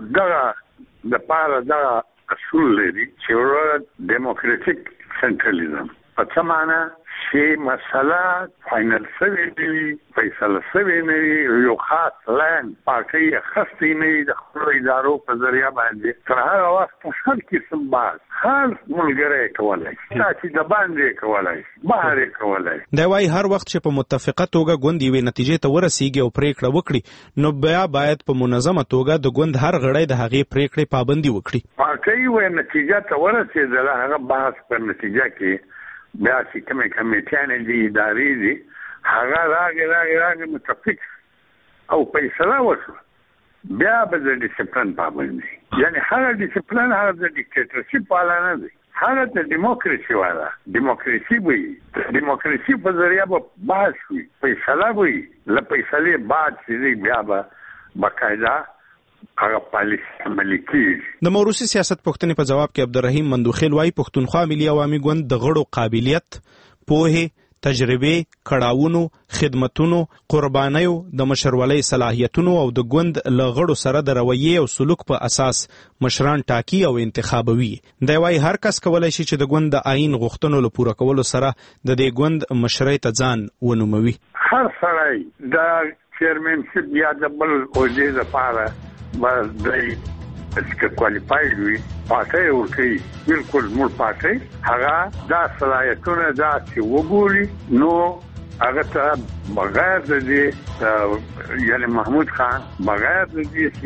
دغه د پاره دغه اصول لري چې ورته ډیموکراټیک سنټرلیزم په څه معنی چې مسله فاینل شوی دی فیصله شوی نه یو خاص لاین پارټۍ خاصې نه د خپل ادارو په ذریعہ باندې تر هغه وخت هر قسم باز هر ملګری کولای چې د باندې کولای بهر کولای دا وای هر وخت چې په متفقه توګه ګوند یوې نتیجې ته ورسیږي او پریکړه وکړي نو بیا باید په منظمه توګه د ګوند هر غړی د هغې پریکړې پابندي وکړي. پارټۍ وې نتیجه ته ورسېدله هغه بحث پر نتیجه کې بیا چې کومې کمیټیانې دي ادارې دي هغه راغې متفق او فیصله وشوه بیا به د ډیسپلین پابندي یعنی هغه ډیسپلین هغه د ډیکټیټرشپ والا نه دی هغه د ډیموکراسي والا ډیموکراسي وي ډیموکراسي په ذریعہ به بحث وي فیصله وي له فیصلې بعد چې بیا به باقاعده هغه پالیسي عملي کیږي. د موروثي سیاست پوښتنې په جواب کې عبدالرحیم مندوخیل وای پښتونخوا ملي عوامي ګوند د غړو قابلیت پوهه تجربه کړاوونو خدمتونو قربانیو د مشرولۍ صلاحیتونو او د ګوند له غړو سره د رویې او سلوک په اساس مشران ټاکي او انتخابوي. دی وای هر کس کولای شي چې د ګوند د آئین غوښتنو له پوره کولو سره د دې ګوند مشرۍ ته ځان ونوموي. هر سړی د چیرمنشپ یا د بل عہدې لپاره بس دای چې کوالیفاید وي پارټۍ ورکوي بالکل مور پارټۍ هغه دا صلاحیتونه دا چې وګوري نو هغه ته بغیر د دې یعنی محمود خان بغیر د دې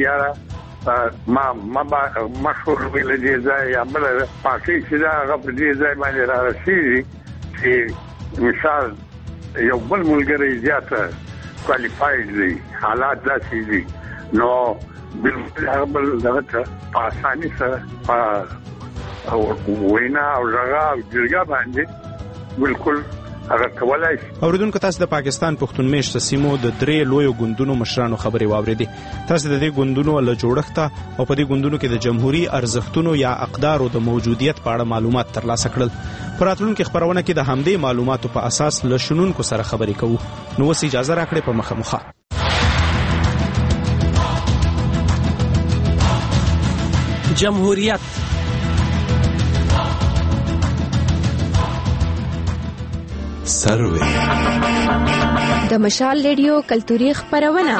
سیاره ما مشهور ویل دې ځای یا بل پارټۍ چې دا هغه په دې ځای باندې را رسېږي چې مثال یو بل ملګری زیاته کوالیفاید دی حالات داسې دي نو بالکل هغه بل دغه په اسانۍ سره په وینا او ژغا او جرګه باندې بالکل هغه کولای شي. اوریدونکو تاسو د پاکستان پښتون میشته سیمو د درې لویو ګوندونو مشرانو خبرې واورېدې. تاسو د دې ګوندونو له جوړښت او په دې ګوندونو کې د جمهوریت ارزښتونو یا اقدارو د موجودیت په اړه معلومات ترلاسه کړل. په راتلونکي خبرونه کې د همدې معلوماتو په اساس له شنونکو سره خبرې کوو. نو اوس اجازه راکړئ په مخه جمهوریت سروي د مشال ریډیو کلتوري خبرونه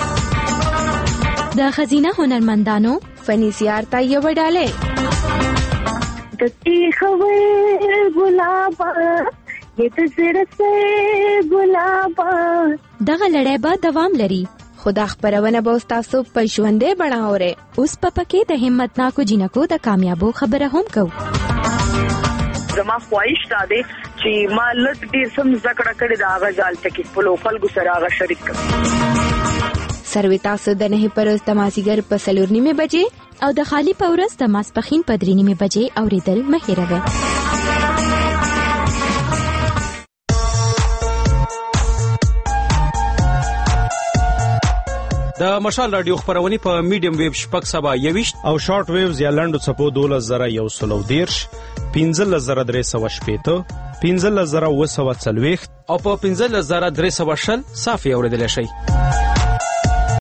د خزینه هنرمندانو فني سیارتا یو ډاله د تیخوي ګلابا یت زړه ګلابا دغه لړۍ به دوام لري. خدا خبرونه به تاسو په ژوندې بڼاوره اوس په پکې د همت ناکو جنکو د کامیابو خبره هم کو. زما خواهش ده چې ما لږ ډیر سم زکړه کړی دا غزال ټکی په لوکل ګسراغه شریک کړ. سروي تاسو د نه پرز د مازیګر په 4:30 بجې او د خالی پورز د ماسپخین په 3:30 بجې اوریدل مه هېروئ. د مشال رادیو خبرونه په میډیم ویو شپږ سبا 21 او شارټ ویوز یا لنډو څپو 12130 15380 15040 او په 15320 صافي اوریدل شي.